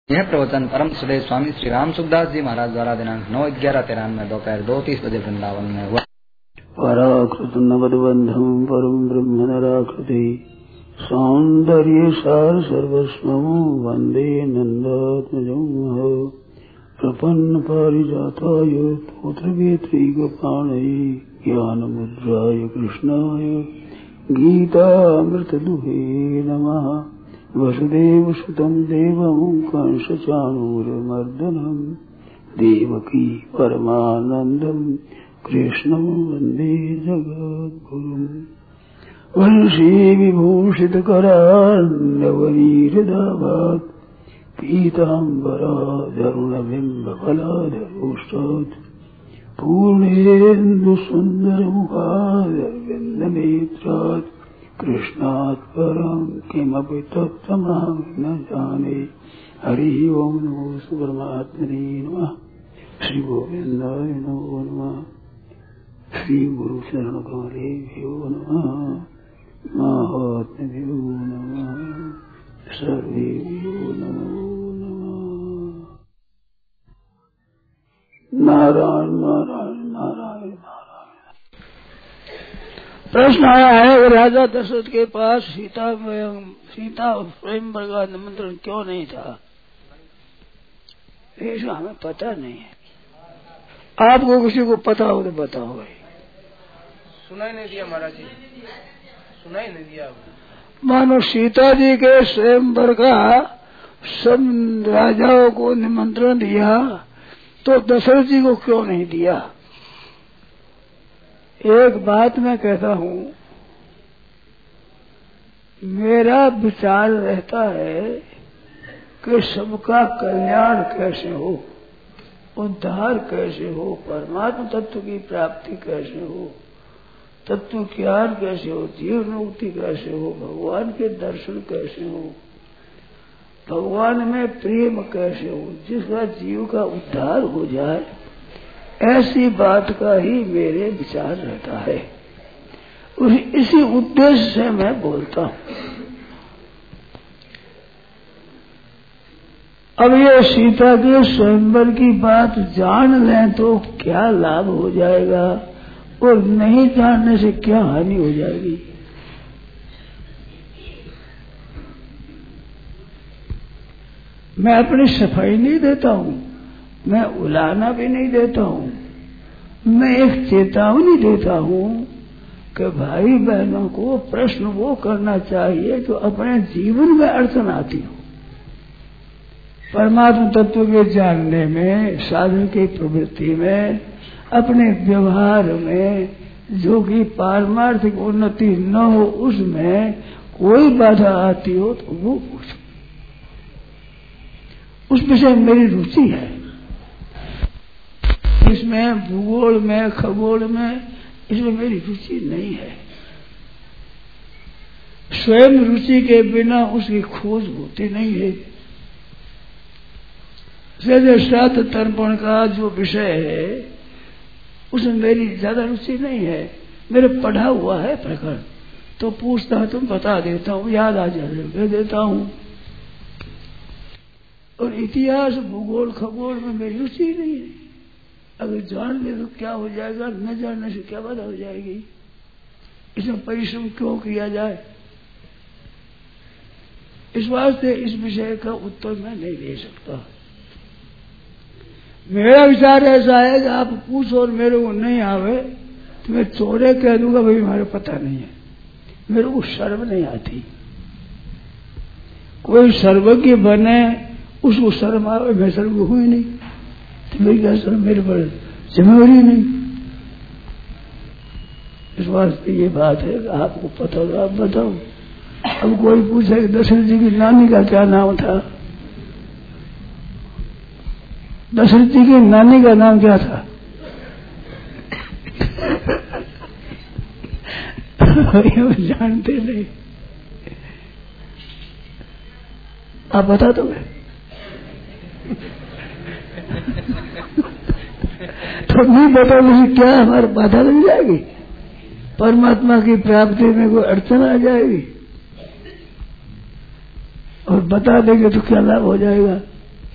यह प्रवचन परम सुदेव स्वामी श्री राम सुखदास जी महाराज द्वारा दिनांक 9/11/93 दोपहर 2:30 बजे वृंदावन में हुआ। पराकृत नवद्बंधम परम ब्रह्म नराकृति सौंदर्य सार सर्वस्वं वंदे नंदात्मजं प्रपन्न पारिजाताय तोत्रवेत्रैकपाणये ज्ञानमुद्राय कृष्णाय गीतामृतदुहे नमः। वसुदेव सुतं देवं कंसचाणूरमर्दनं देवकी परमानंदं कृष्णं वन्दे जगद्गुरुं। वंशी विभूषितकरार्णवनीरदाभात् पीताम्बराधरुणबिम्बफलाधरोष्टात् पूर्णेन्दुसुन्दरमुखादरविन्दनेत्रात् कृष्णात् परं किमपि तत्त्वमहं न जाने। हरि ओम नमो परमात्मने नमः। श्री गोविंदाय नमो नमः। श्री गुरु चरण कमलेभ्यो नमः। महात्म्यो नमः। सर्वेभ्यो नमो नमः। नारायण नारायण नारायण नारायण। प्रश्न आया है कि राजा दशरथ के पास सीता स्वयंवर का निमंत्रण क्यों नहीं था? ऐसा हमें पता नहीं है। आपको किसी को पता हो तो बताओ भाई। सुनाई नहीं दिया महाराज जी, सुनाई नहीं दिया। मानो सीता जी के स्वयंवर का सब राजाओं को निमंत्रण दिया तो दशरथ जी को क्यों नहीं दिया? एक बात मैं कहता हूँ, मेरा विचार रहता है कि सबका कल्याण कैसे हो, उद्धार कैसे हो, परमात्मा तत्व की प्राप्ति कैसे हो, तत्व ज्ञान कैसे हो, जीवन मुक्ति कैसे हो, भगवान के दर्शन कैसे हो, भगवान में प्रेम कैसे हो, जिसका जीव का उद्धार हो जाए, ऐसी बात का ही मेरे विचार रहता है। इसी उद्देश्य से मैं बोलता हूँ। अब ये सीता के स्वयंवर की बात जान लें तो क्या लाभ हो जाएगा और नहीं जानने से क्या हानि हो जाएगी? मैं अपनी सफाई नहीं देता हूँ, मैं उलाना भी नहीं देता हूँ, मैं एक चेतावनी देता हूँ कि भाई बहनों को प्रश्न वो करना चाहिए जो अपने जीवन में अड़चन आती हो, परमात्मा तत्व के जानने में, साधन की प्रवृत्ति में, अपने व्यवहार में, जो कि पारमार्थिक उन्नति न हो उसमें कोई बाधा आती हो तो वो पूछो। उस विषय मेरी रुचि है। इसमें भूगोल में, खगोल में, इसमें मेरी रुचि नहीं है। स्वयं रुचि के बिना उसकी खोज होती नहीं है। श्राद्ध तर्पण का जो विषय है उसमें मेरी ज्यादा रुचि नहीं है। मेरे पढ़ा हुआ है प्रकरण, तो पूछता तुम बता देता हूँ, याद आ जाए कह देता हूँ। और इतिहास, भूगोल, खगोल में मेरी रुचि नहीं है। अगर जान ले तो क्या हो जाएगा, न जानने से क्या बात हो जाएगी? इसमें परिश्रम क्यों किया जाए? इस वास्ते इस विषय का उत्तर मैं नहीं दे सकता। मेरा विचार ऐसा है कि आप पूछो और मेरे को नहीं आवे तो मैं चोरे कह दूंगा भाई हमारे पता नहीं है। मेरे को शर्म नहीं आती। कोई सर्वज्ञ बने उसको शर्म आवे, मैं शर्म हुई नहीं तो मेरी क्या शर्म, मेरे पर जिम्मेवारी नहीं। इस वास्ते ये बात है कि आपको पता हो आप बताओ। अब कोई पूछे कि दशरथ जी की नानी का क्या नाम था? दशरथ जी की नानी का नाम क्या था? जानते नहीं। आप बता दो। तो नहीं बता मुझे क्या हमारी बाधा लग जाएगी? परमात्मा की प्राप्ति में कोई अड़चन आ जाएगी? और बता देंगे तो क्या लाभ हो जाएगा?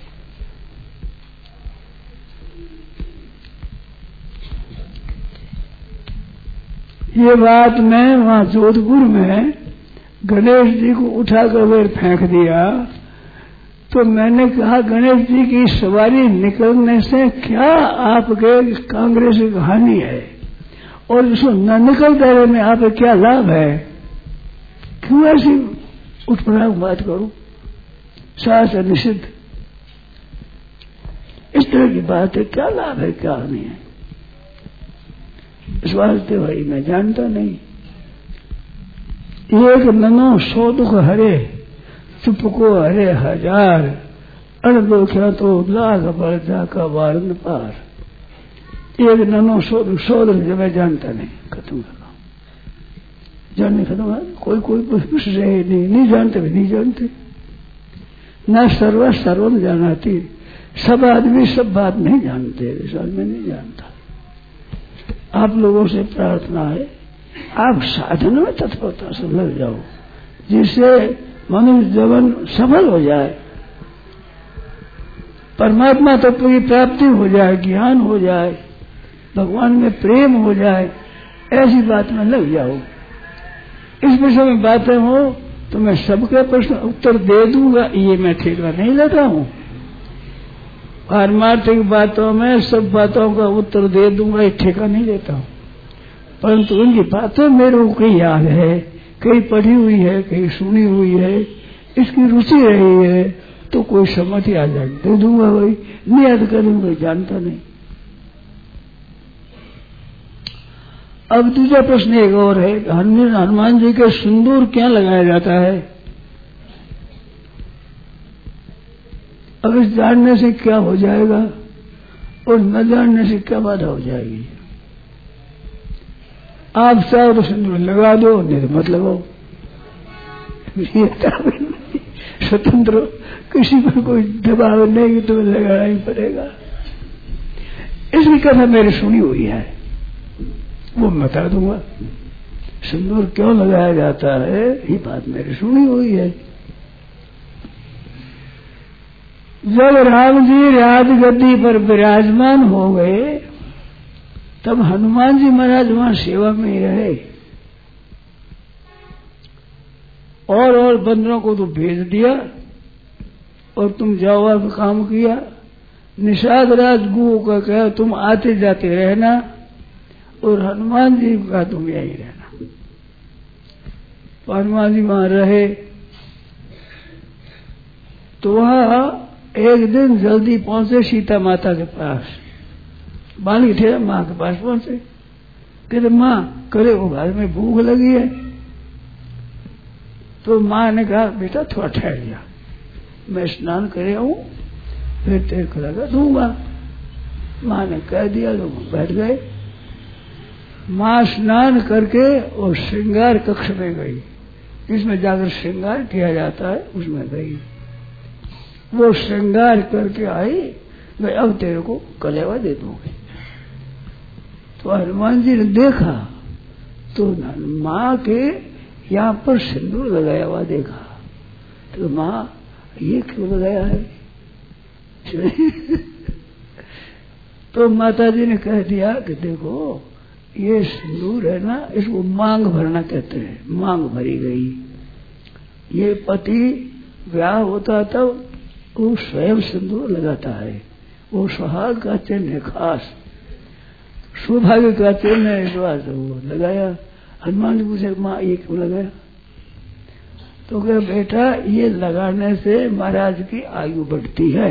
ये बात मैं वहां जोधपुर में गणेश जी को उठाकर वे फेंक दिया, तो मैंने कहा गणेश जी की सवारी निकलने से क्या आपके कांग्रेस की हानि है, और उसको न निकलते रहने आप क्या लाभ है? क्यों ऐसी उठ पड़ा बात करूं? शास्त्र निषिद्ध इस तरह की बात है, क्या लाभ है क्या हानि है? इस वास्ते भाई मैं जानता नहीं। एक ननो 100 दुख हरे, चुप को हरे 1000, अणदोख्या तो लाख बढ़ जाका वारन पार। एक ननो 100 दुख जब मैं जानता नहीं, खत्म कर जानने खत्म है। कोई कुछ रहे नहीं जानते भी नहीं जानते, न सर्वम जानाती। सब आदमी सब बात नहीं जानते, इस आदमी नहीं जानता। आप लोगों से प्रार्थना है आप साधन में तत्परता से लग जाओ, जिससे मनुष्य जीवन सफल हो जाए, परमात्मा तत्व की प्राप्ति हो जाए, ज्ञान हो जाए, भगवान में प्रेम हो जाए, ऐसी बात में लग जाओ। इस विषय में बातें हो तो मैं सबके प्रश्न उत्तर दे दूंगा, ये मैं ठेका नहीं लेता हूं। पारमार्थिक बातों में सब बातों का उत्तर दे दूंगा, ये ठेका नहीं लेता हूं। परंतु उनकी बातें मेरे को कई याद है, कई पढ़ी हुई है, कई सुनी हुई है, इसकी रुचि रही है, तो कोई समझ ही आ जाए दे दूंगा। भाई नहीं याद करूंगा, जानता नहीं। अब दूसरा प्रश्न एक और है, हनुमान जी के सिंदूर क्या लगाया जाता है? अब इस जानने से क्या हो जाएगा और न जानने से क्या बाधा हो जाएगी? आप चाहो तो सिंदूर लगा दो, नहीं तो मत लगाओ, स्वतंत्र, किसी पर कोई दबाव नहीं, तुम्हें लगाना ही पड़ेगा। इसकी कथा मेरी सुनी हुई है, वो बता दूंगा। सिंदूर क्यों लगाया जाता है, ये बात मेरी सुनी हुई है। जब राम जी राजगद्दी पर विराजमान हो गए, तब हनुमान जी महाराज वहां सेवा में ही रहे, और बंदरों को तो भेज दिया और तुम जाओ आप काम किया। निषाद राज गुओं का कहा तुम आते जाते रहना, और हनुमान जी का तुम यही रहना। तो हनुमान जी वहां रहे, तो वहां एक दिन जल्दी पहुंचे सीता माता के पास। बाली थे माँ के पास पहुंचे, कहते माँ करे वो घर में भूख लगी है। तो माँ ने कहा बेटा थोड़ा ठहर जा, मैं स्नान करे आऊं फिर तेरे को लगा दूंगा। माँ ने कह दिया, लोग बैठ गए। माँ स्नान करके और श्रृंगार कक्ष में गई, जिसमें जाकर श्रृंगार किया जाता है, उसमें गई। वो श्रृंगार करके आई, मैं अब तेरे को कलेवा दे दूंगी। तो हनुमान जी ने देखा तो माँ के यहाँ पर सिंदूर लगाया हुआ देखा, तो माँ ये क्यों लगाया है? तो माता जी ने कह दिया कि देखो ये सिंदूर है ना, इसको मांग भरना कहते हैं, मांग भरी गई। ये पति ब्याह होता तब वो स्वयं सिंदूर लगाता है, वो सुहाग का चिन्ह है, खास सौभाग्य का चिन्ह है, इस बात वो लगाया। हनुमान जी पूछे माँ ये क्यों लगाया? तो कहे बेटा ये लगाने से महाराज की आयु बढ़ती है,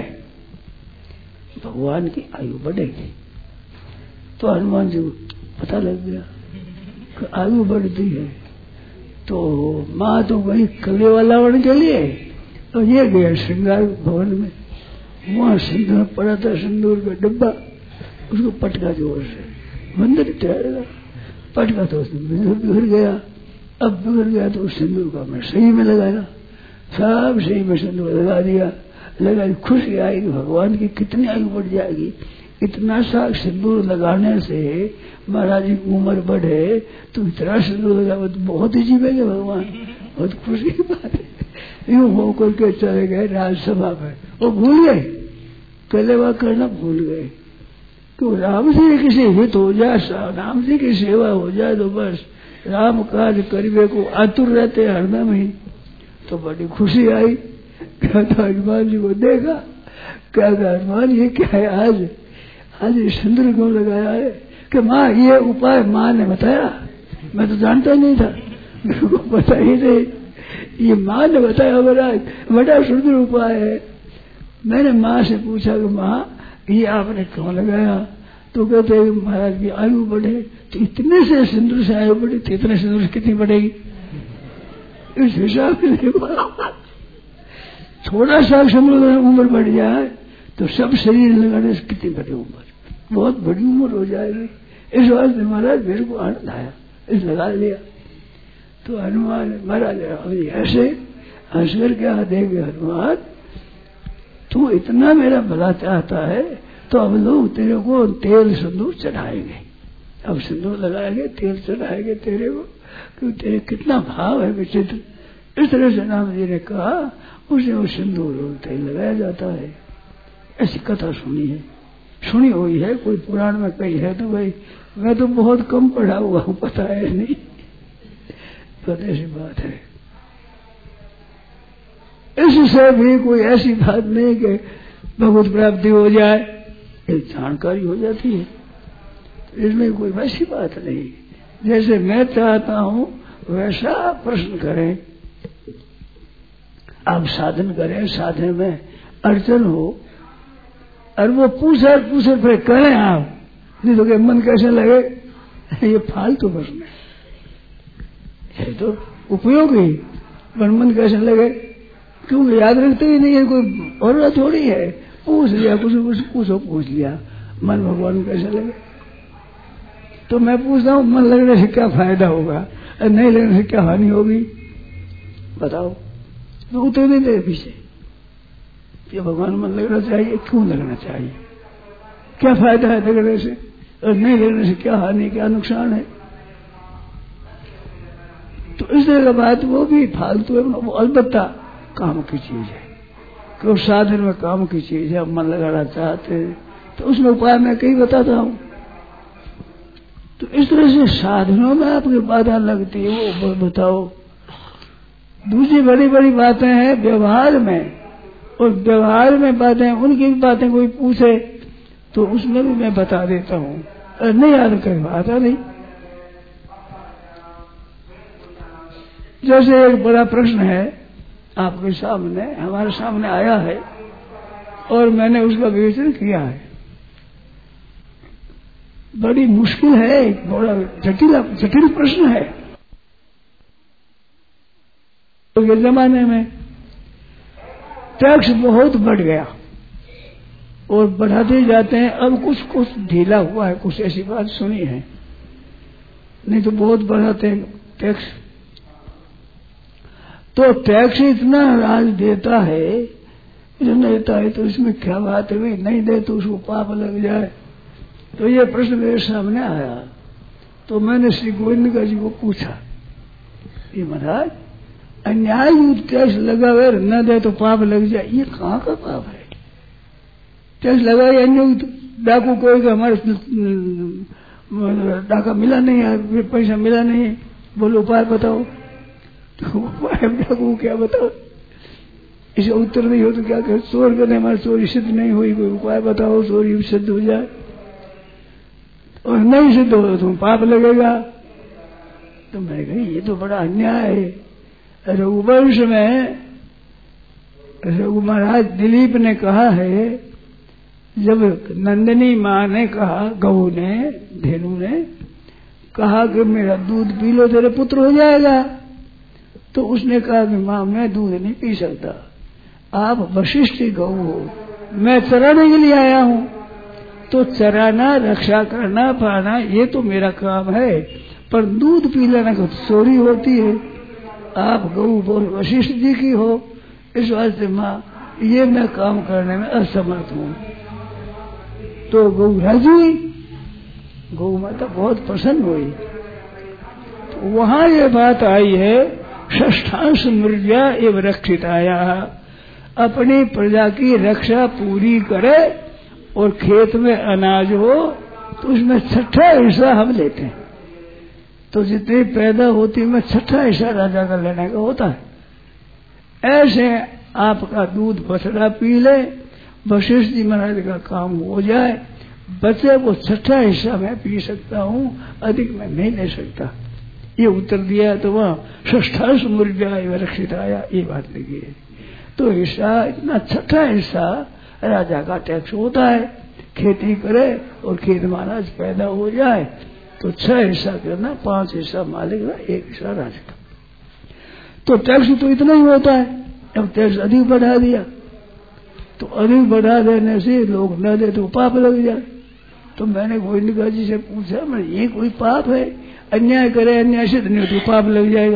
भगवान की आयु बढ़ेगी। तो हनुमान जी पता लग गया कि आयु बढ़ती है। तो माँ तो वही कलेवा लावण के लिए, और ये गया श्रृंगार भवन में, वहां सिंदूर पड़ा था, सिंदूर का डब्बा, उसको पटका जोर से मंदिर ठहरेगा, पटका तो उसमें बिगड़ गया। अब बिगड़ गया तो उस सिंदूर का मैं सही में लगाया, सब सही में सिंदूर लगा दिया। लगा खुशी आई कि भगवान की कितनी आयु बढ़ जाएगी। इतना सा सिंदूर लगाने से महाराज की उम्र बढ़े, तो इतना सिंदूर लगा तो बहुत ही जीवेंगे भगवान, बहुत खुशी की बात है। यूं होकर के चले गए राजसभा में, वो भूल गए, कलेवा करना भूल गए। तो राम से किसी हित हो जाए, राम जी की सेवा हो जाए तो बस राम कार्य करने को आतुर रहते हरदम ही। तो बड़ी खुशी आई। कहता हनुमान जी को देखा, क्या हनुमान ये क्या है, आज सिंदूर क्यों लगाया है? कि माँ ये उपाय माँ ने बताया, मैं तो जानता नहीं था, मेरे को पता ही नहीं, ये माँ ने बताया बड़ा सुंदर उपाय है। मैंने माँ से पूछा कि माँ ये आपने क्यों लगाया? तो कहते हैं महाराज की आयु बढ़े, तो इतने से सिंदूर से आयु बढ़ी, तो इतने सिंदूर से कितनी बढ़ेगी? इस हिसाब से थोड़ा सा सिंदूर उम्र बढ़ जाए तो सब शरीर लगाने से कितनी बड़ी उम्र, बहुत बड़ी उम्र हो जाएगी। इस वास्ते महाराज मेरे को आनंद आया, इस लगा लिया। तो हनुमान महाराज ऐसे हंस कर क्या देंगे, हनुमान तू इतना मेरा भला चाहता है तो अब लोग तेरे को तेल सिंदूर चढ़ाएंगे, अब सिंदूर लगाएंगे, तेल चढ़ाएंगे तेरे को, क्योंकि तेरे कितना भाव है विचित्र। इस तरह से राम जी ने कहा, उसे वो सिंदूर और तेल लगाया जाता है। ऐसी कथा सुनी हुई है, कोई पुराण में कही है तो भाई मैं तो बहुत कम पढ़ा हुआ हूँ, पता है नहीं, तो ऐसी बात है। इससे भी कोई ऐसी बात नहीं कि भगवत प्राप्ति हो जाए, एक जानकारी हो जाती है, तो इसमें कोई वैसी बात नहीं। जैसे मैं चाहता हूँ वैसा प्रश्न करें, आप साधन करें, साधन में अड़चन हो और वो पूछे फिर करें आप, नहीं तो मन कैसे लगे, ये फालतू प्रश्न है, तो उपयोगी पर मन कैसे लगे, क्योंकि याद रखते ही नहीं है, कोई और थोड़ी है, पूछ लिया कुछ पूछ लिया, मन भगवान कैसे लगे। तो मैं पूछता हूँ मन लगने से क्या फायदा होगा और नहीं लगने से क्या हानि होगी, बताओ। तो उत्तर नहीं दे पीछे, ये भगवान मन लगना चाहिए, क्यों लगना चाहिए, क्या फायदा है लगने से और नहीं लगने से क्या हानि, क्या नुकसान है। तो इस तरह का बात वो भी फालतू है, वो अलबत्ता काम की चीज है, कि साधन में काम की चीज है। मन लगाना चाहते हैं तो उसमें उपाय मैं कहीं बताता हूँ। तो इस तरह से साधनों में आपकी बाधा लगती है, वो बताओ। दूसरी बड़ी बड़ी बातें हैं व्यवहार में, और व्यवहार में बातें, उनकी भी बातें कोई पूछे तो उसमें भी मैं बता देता हूँ, और नहीं याद कर आता नहीं। जैसे एक बड़ा प्रश्न है आपके सामने, हमारे सामने आया है और मैंने उसका विवेचन किया है। बड़ी मुश्किल है, एक बड़ा जटिल प्रश्न है। तो जमाने में टैक्स बहुत बढ़ गया और बढ़ाते जाते हैं, अब कुछ ढीला हुआ है, कुछ ऐसी बात सुनी है, नहीं तो बहुत बढ़ाते हैं टैक्स। तो टैक्स इतना राज देता है तो इसमें क्या बात है भाई, नहीं दे तो उसको पाप लग जाए। तो ये प्रश्न मेरे सामने आया, तो मैंने श्री गोविंद जी को पूछा, ये महाराज अन्याय टैक्स लगा हुआ न दे तो पाप लग जाए, ये कहाँ का पाप है? टैक्स लगाए अन्य डाकू कोई का हमारे डाका मिला नहीं है, पैसा मिला नहीं है, बोलो उपाय बताओ। तो उपाय डाकू क्या बताओ, इसे उत्तर नहीं हो तो क्या कर, चोर करने हमारी चोरी सिद्ध नहीं हुई, कोई उपाय बताओ चोरी सिद्ध हो जाए, और नहीं सिद्ध हो तो पाप लगेगा। तो मैं कही ये तो बड़ा अन्याय है। रघुवंश में रघु महाराज दिलीप ने कहा है, जब नंदिनी माँ ने कहा, गऊ ने, धेनु ने कहा कि मेरा दूध पी लो तेरे पुत्र हो जाएगा, तो उसने कहा कि माँ मैं दूध नहीं पी सकता, आप वशिष्ठ गऊ हो, मैं चराने के लिए आया हूँ, तो चराना, रक्षा करना, पाना ये तो मेरा काम है, पर दूध पी लेना को चोरी होती है, आप गऊ बोल वशिष्ठ जी की हो, इस वास्ते माँ ये मैं काम करने में असमर्थ हूँ। तो गऊ राजी, गौ माता बहुत प्रसन्न हुई। तो वहां ये बात आई है, षष्ठांश मृजा एवं रक्षिताया, अपनी प्रजा की रक्षा पूरी करे और खेत में अनाज हो तो उसमें 6ठा हिस्सा हम लेते हैं। तो जितनी पैदा होती में 6ठा हिस्सा राजा का लेने का होता है। ऐसे आपका दूध बछड़ा पी ले, वशिष्ठ जी महाराज का काम हो जाए, बचे वो 6ठा हिस्सा मैं पी सकता हूँ, अधिक मैं नहीं ले सकता। ये उत्तर दिया तो वहाँ षष्ठा सुमृजाय रक्षित आया, ये बात लगी है। तो हिस्सा इतना 6ठा हिस्सा राजा का टैक्स होता है। खेती करे और खेत में अनाज पैदा हो जाए तो 6 हिस्सा करना, 5 हिस्सा मालिक का, 1 हिस्सा राजा का। तो टैक्स तो इतना ही होता है। अब टैक्स अधिक बढ़ा दिया तो अधिक बढ़ा देने से लोग न दे तो पाप लग जाए। तो मैंने गोविंद जी से पूछा, मैं ये कोई पाप है? अन्याय करे, अन्याय से नहीं तो पाप लग जाएगा।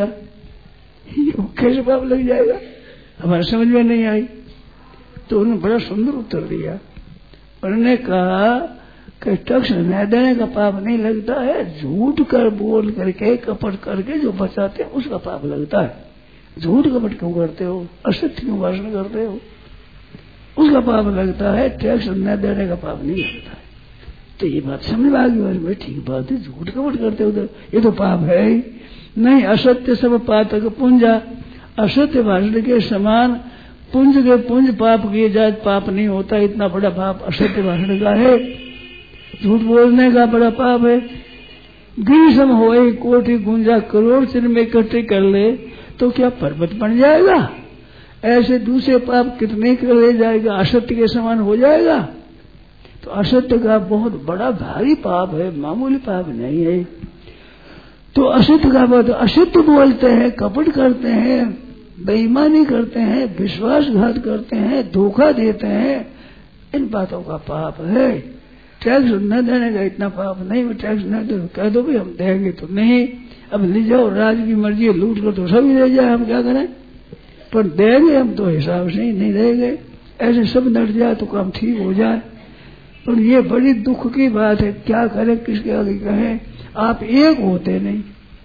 कैसे पाप लग जाएगा? हमारे समझ में नहीं आई। तो उन्होंने बड़ा सुंदर उत्तर दिया। उन्होंने कहा कि टैक्स न देने का पाप नहीं लगता है, झूठ कर बोल करके कपट करके जो बचाते हैं उसका पाप लगता है। झूठ कपट क्यों करते हो, असत्य क्यों भाषण करते हो, उसका पाप लगता है। टैक्स न देने का पाप नहीं लगता है। तो ये बात समझ में आ गई। भाई ठीक बात है, झूठ कपट करते हो उधर, ये तो पाप है ही नहीं। असत्य सब पातक पुंजा, असत्य भाषण के समान पुंज के पुंज पाप किए जाए पाप नहीं होता। इतना बड़ा पाप असत्य भाषण का है, झूठ बोलने का बड़ा पाप है। गिरिसम होए कोटि गुंजा, करोड़ चिन्ह में इकट्ठे कर ले तो क्या पर्वत बन जाएगा? ऐसे दूसरे पाप कितने कर ले जाएगा, असत्य के समान हो जाएगा। तो असत्य का बहुत बड़ा भारी पाप है, मामूली पाप नहीं है। तो असत्य का बात, असत्य बोलते हैं, कपट करते हैं, बेईमानी करते हैं, विश्वासघात करते हैं, धोखा देते हैं, इन बातों का पाप है। टैक्स न देने का इतना पाप नहीं। टैक्स न दे कह दो भी हम देंगे तो नहीं, अब ले जाओ, राज की मर्जी है, लूट कर तो सभी ले जाए, हम क्या करें? पर देंगे हम तो हिसाब से ही नहीं देंगे। ऐसे सब नट जाए तो काम ठीक हो जाए। और ये बड़ी दुख की बात है, क्या करें, किसके आगे कहें? आप एक होते नहीं।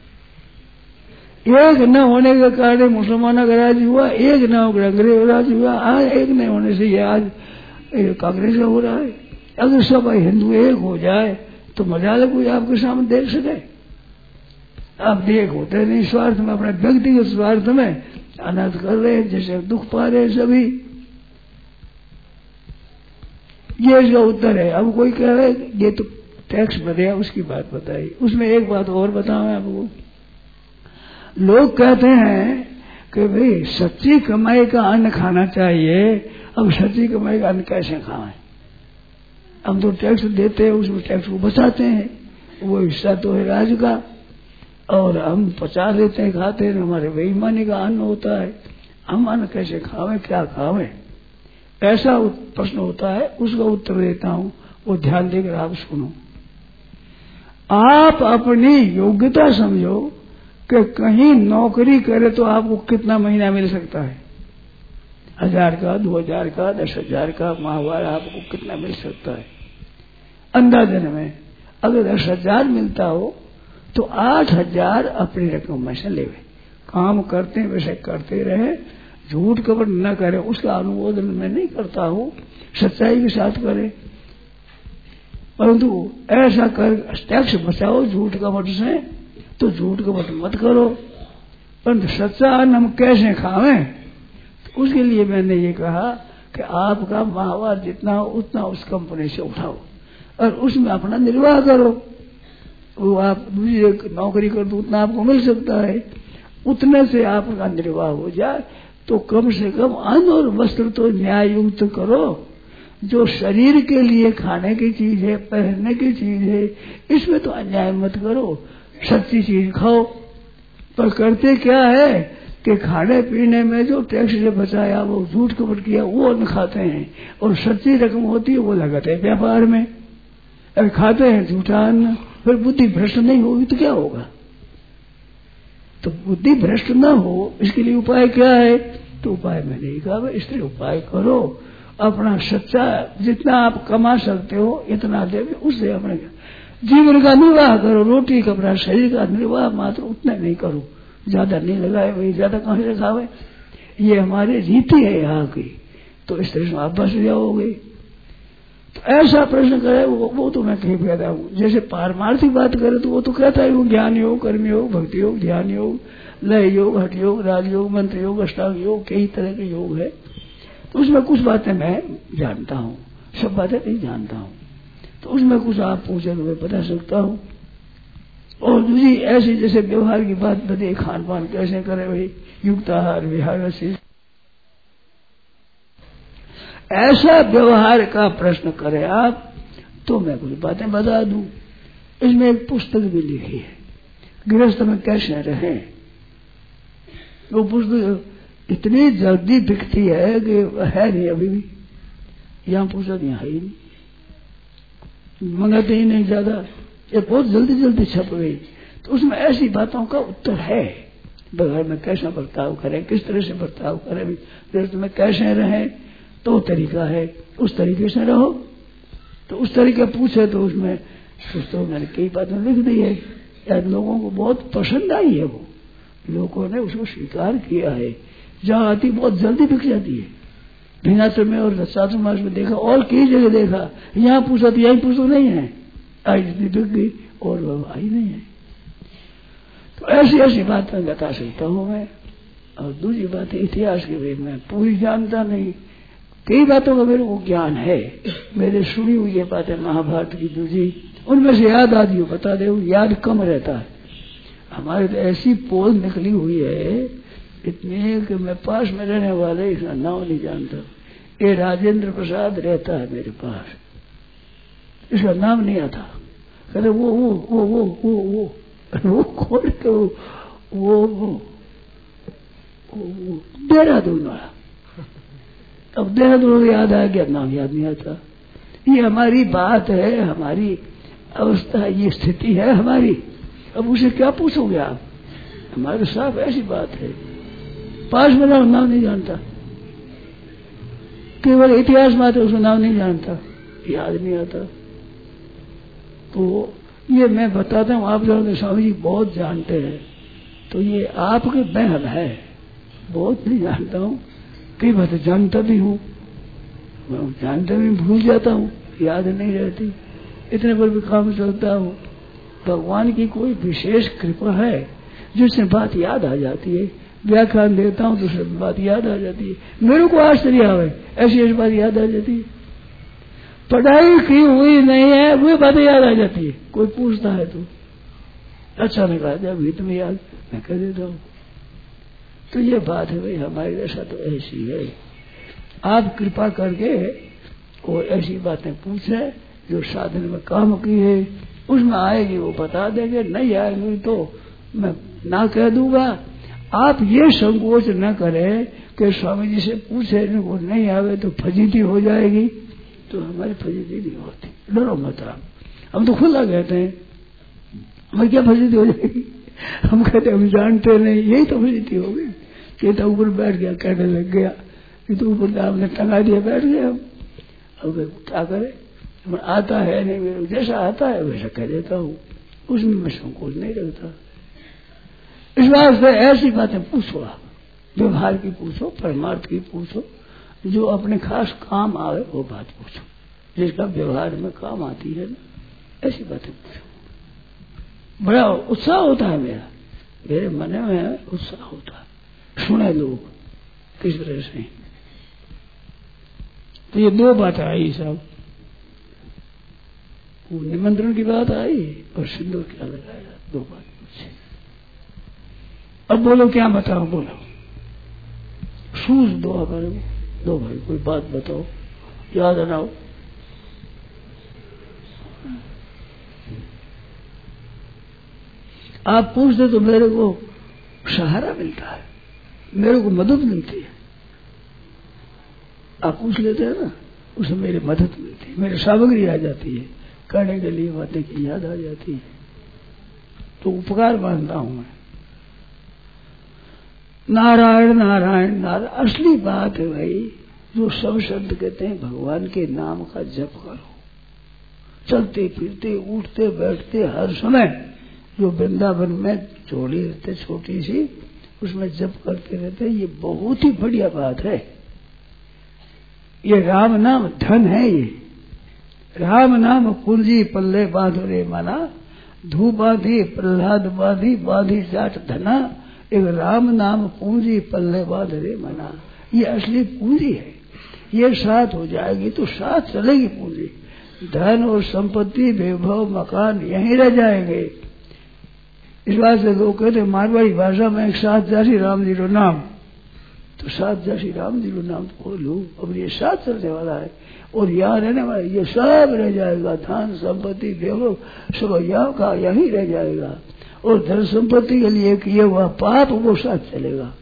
एक न होने के कारण मुसलमानों का राज हुआ, एक न होकर अंग्रेज राज हुआ, आज एक नहीं होने से ये आज कांग्रेस का हो रहा है। अगर सब हिंदू एक हो जाए तो मजा ले कोई आपके सामने देख सके। आप एक होते नहीं, स्वार्थ में, अपने व्यक्तिगत स्वार्थ में अनाथ कर रहे हैं, जैसे दुख पा रहे हैं सभी। ये इसका उत्तर है। अब कोई कह रहे ये तो टैक्स बढ़िया, उसकी बात बताई। उसमें एक बात और बताऊं आपको। लोग कहते हैं कि भाई सच्ची कमाई का अन्न खाना चाहिए। अब सच्ची कमाई का अन्न कैसे खाएं? हम तो टैक्स देते हैं, उसमें टैक्स को बचाते हैं, वो हिस्सा तो है राज का, और हम पचा लेते हैं, खाते हैं, हमारे बेईमानी का अन्न होता है। हम अन्न कैसे खावें, क्या खावें? ऐसा प्रश्न होता है, उसका उत्तर देता हूं, वो ध्यान देकर आप सुनो। आप अपनी योग्यता समझो कि कहीं नौकरी करे तो आपको कितना महीना मिल सकता है। 1000 का, 2000 का, 10,000 का माहवार आपको कितना मिल सकता है अंदाजन में। अगर 10,000 मिलता हो तो 8,000 अपनी रकम में से लेवे। काम करते हैं वैसे करते रहे, झूठ कपट न करे, उसका अनुमोदन मैं नहीं करता हूं, सच्चाई के साथ करे। परंतु ऐसा कर टैक्स बचाओ झूठ कपट से, तो झूठ कपट मत करो। परंतु सच्चा अन्न हम कैसे खावें, तो उसके लिए मैंने ये कहा कि आपका माहवार जितना हो उतना उस कंपनी से उठाओ और उसमें अपना निर्वाह करो। वो आप दूसरी नौकरी कर दो, उतना आपको मिल सकता है, उतने से आपका निर्वाह हो जाए। तो कम से कम अन्न और वस्त्र तो न्याय युक्त करो। जो शरीर के लिए खाने की चीज है, पहनने की चीज है, इसमें तो अन्याय मत करो, सच्ची चीज खाओ। पर करते क्या है कि खाने पीने में जो टैक्स से बचाया, वो झूठ कपट किया, वो अन्न खाते हैं, और सच्ची रकम होती है वो लगाते हैं व्यापार में, और खाते हैं झूठा अन्न। फिर बुद्धि भ्रष्ट नहीं होगी तो क्या होगा? तो बुद्धि भ्रष्ट न हो, इसके लिए उपाय क्या है? तो उपाय मैंने ही कहा, इसलिए उपाय करो। अपना सच्चा जितना आप कमा सकते हो इतना देवे, उससे अपने जीवन का निर्वाह करो। रोटी कपड़ा शरीर का निर्वाह मात्र उतना नहीं करो, ज्यादा नहीं लगाए, वही ज्यादा कहां से खावे। ये हमारी रीति है यहाँ की, तो इस तरह से आप बच जाओगे। तो ऐसा प्रश्न करे वो तो मैं कहीं पैदा हूँ। जैसे पारमार्थिक बात करे तो वो तो कहता है ज्ञान योग, कर्म योग, भक्ति योग, ध्यान योग, लय योग, हठ योग, राजयोग, मंत्र योग, अष्टांग योग, कई तरह के योग है। तो उसमें कुछ बातें मैं जानता हूँ, सब बातें नहीं जानता हूँ। तो उसमें कुछ आप पूछे तो मैं बता सकता हूँ। और दूसरी ऐसी जैसे व्यवहार की बात बताइए, खान पान कैसे करे भाई, युक्त आहार विहार से ऐसा व्यवहार का प्रश्न करे आप तो मैं कुछ बातें बता दूं। इसमें एक पुस्तक भी लिखी है, गृहस्थ में कैसे रहे। वो पुस्तक इतनी जल्दी बिकती है कि है नहीं, अभी भी यहाँ पुस्तक यहाँ है ही नहीं, मंगाते ही नहीं ज्यादा, ये बहुत जल्दी जल्दी छप गई। तो उसमें ऐसी बातों का उत्तर है, घर में कैसा बर्ताव करें, किस तरह से बर्ताव करें, गृहस्थ में कैसे रहें, तो तरीका है, उस तरीके से रहो। तो उस तरीके पूछे तो उसमें तो मैंने कई बातें लिख दी है, यार लोगों को बहुत पसंद आई है, वो लोगों ने उसको स्वीकार किया है। जहाँ आती बहुत जल्दी बिक जाती है, भिन्नात्र में और चातुर्मास में देखा और कई जगह देखा, यहाँ पूछा तो यही पूछो नहीं है, आई जितनी बिक गई और वो आई नहीं है। तो ऐसी ऐसी बात मैं बता सकता हूँ मैं। और दूसरी बात इतिहास के बारे में पूरी जानता नहीं, कई बातों का मेरे को ज्ञान है, मेरे सुनी हुई ये बातें महाभारत की दूसरी, उनमें से याद आदि हो बता दे, याद कम रहता है। हमारे तो ऐसी पोल निकली हुई है इतनी कि मैं पास में रहने वाले इसका नाम नहीं जानता। ये राजेंद्र प्रसाद रहता है मेरे पास, इसका नाम नहीं आता। कहते वो खोल के वो देहरादून वाला, अब देहरादून याद आ गया, नाम याद नहीं आता। ये हमारी बात है, हमारी अवस्था, ये स्थिति है हमारी। अब उसे क्या पूछोगे आप, हमारे साथ ऐसी बात है, पास में नाम नहीं जानता, केवल इतिहास में आते उसका नाम नहीं जानता, याद नहीं आता। तो ये मैं बताता हूँ, आप जानते स्वामी जी बहुत जानते हैं, तो ये आपके बहन है, बहुत नहीं जानता हूँ, कई बातें जानता भी हूँ, जानता भी भूल जाता हूँ, याद नहीं रहती, इतने पर भी काम चलता हूँ। भगवान की कोई विशेष कृपा है जिससे बात याद आ जाती है, व्याख्यान देता हूँ तो सब बात याद आ जाती है। मेरे को आश्चर्य आवे, ऐसी ऐसी बात याद आ जाती है, पढ़ाई की हुई नहीं है वो बातें याद आ जाती है। कोई पूछता है तो अच्छा नहीं कहा जब हित में याद मैं कह देता हूँ। तो ये बात है भाई, हमारी दशा तो ऐसी है। आप कृपा करके और ऐसी बातें पूछे जो साधन में काम की है, उसमें आएगी वो बता देंगे, नहीं आएगी तो मैं ना कह दूंगा। आप ये संकोच न करें कि स्वामी जी से पूछे वो नहीं आवे तो फजीती हो जाएगी, तो हमारी फजीती नहीं होती, डरो मत आप। हम तो खुला कहते हैं, हमें क्या फजीती हो जाएगी, हम कहते हम जानते नहीं, यही तो फजीती हो गई। ये तो ऊपर बैठ गया, कहने लग गया, ये तो ऊपर आपने टंगा दिया, बैठ गया हम। अब क्या करे, आता है नहीं, जैसा आता है वैसा कह देता हूँ, उसमें मैं संकोच नहीं रखता। इस वास्ते ऐसी बातें पूछो, आप व्यवहार की पूछो, परमार्थ की पूछो, जो अपने खास काम आवे वो बात पूछो, जिसका व्यवहार में काम आती है ना, ऐसी बातें पूछो। बड़ा उत्साह होता है मेरे मन में उत्साह होता है, सुने लोग किस तरह से। तो ये दो बातें आई साहब, निमंत्रण की बात आई और सिंदूर क्या लगाया, दो बात पूछे। अब बोलो क्या बताओ, बोलो सूझ दो हमारे दो भाई, कोई बात बताओ, याद आनाओ। आप पूछते तो मेरे को सहारा मिलता है, मेरे को मदद मिलती है। आप पूछ लेते हैं ना, उसमें मेरी मदद मिलती है, मेरी सामग्री आ जाती है, करने के लिए बातें की याद आ जाती है, तो उपकार मानता हूं मैं। नारायण नारायण नारायण असली बात है भाई, जो सब शब्द कहते हैं भगवान के नाम का जप करो, चलते फिरते उठते बैठते हर समय। जो वृंदावन में चोली रहते छोटी सी, उसमें जप करते रहते, ये बहुत ही बढ़िया बात है। ये राम नाम धन है, ये राम नाम पूंजी पल्ले बांधो रे माना, धू बांधी प्रहलाद बांधी बांधी जाट धना, एक राम नाम पूंजी पल्ले बांध रे माना। ये असली पूंजी है, ये साथ हो जाएगी तो साथ चलेगी पूंजी। धन और संपत्ति वैभव मकान यहीं रह जाएंगे। इस बात से लोग कहते मारवाड़ी भाषा में एक साथ जासी राम जी रो नाम, तो साथ जासी राम जी रो नाम बोलू, अब ये साथ चलने वाला है और यहाँ रहने वाला ये सब रह जाएगा। धन संपत्ति वैभव सब यहाँ का यहीं रह जाएगा और धन संपत्ति के लिए किए हुआ पाप वो साथ चलेगा।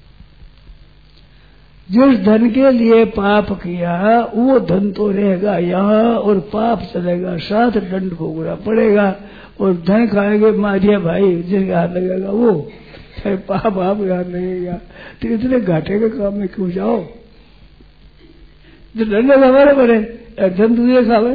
जिस धन के लिए पाप किया वो धन तो रहेगा यहाँ और पाप चलेगा, साथ दंड भोगना पड़ेगा। और धन खाएंगे मारिया भाई जिनके हाथ लगेगा वो, चाहे पाप आपके हाथ लगेगा, तो इतने घाटे के काम में क्यों जाओ? जो दंड हमारे बने धन दूसरे खावे।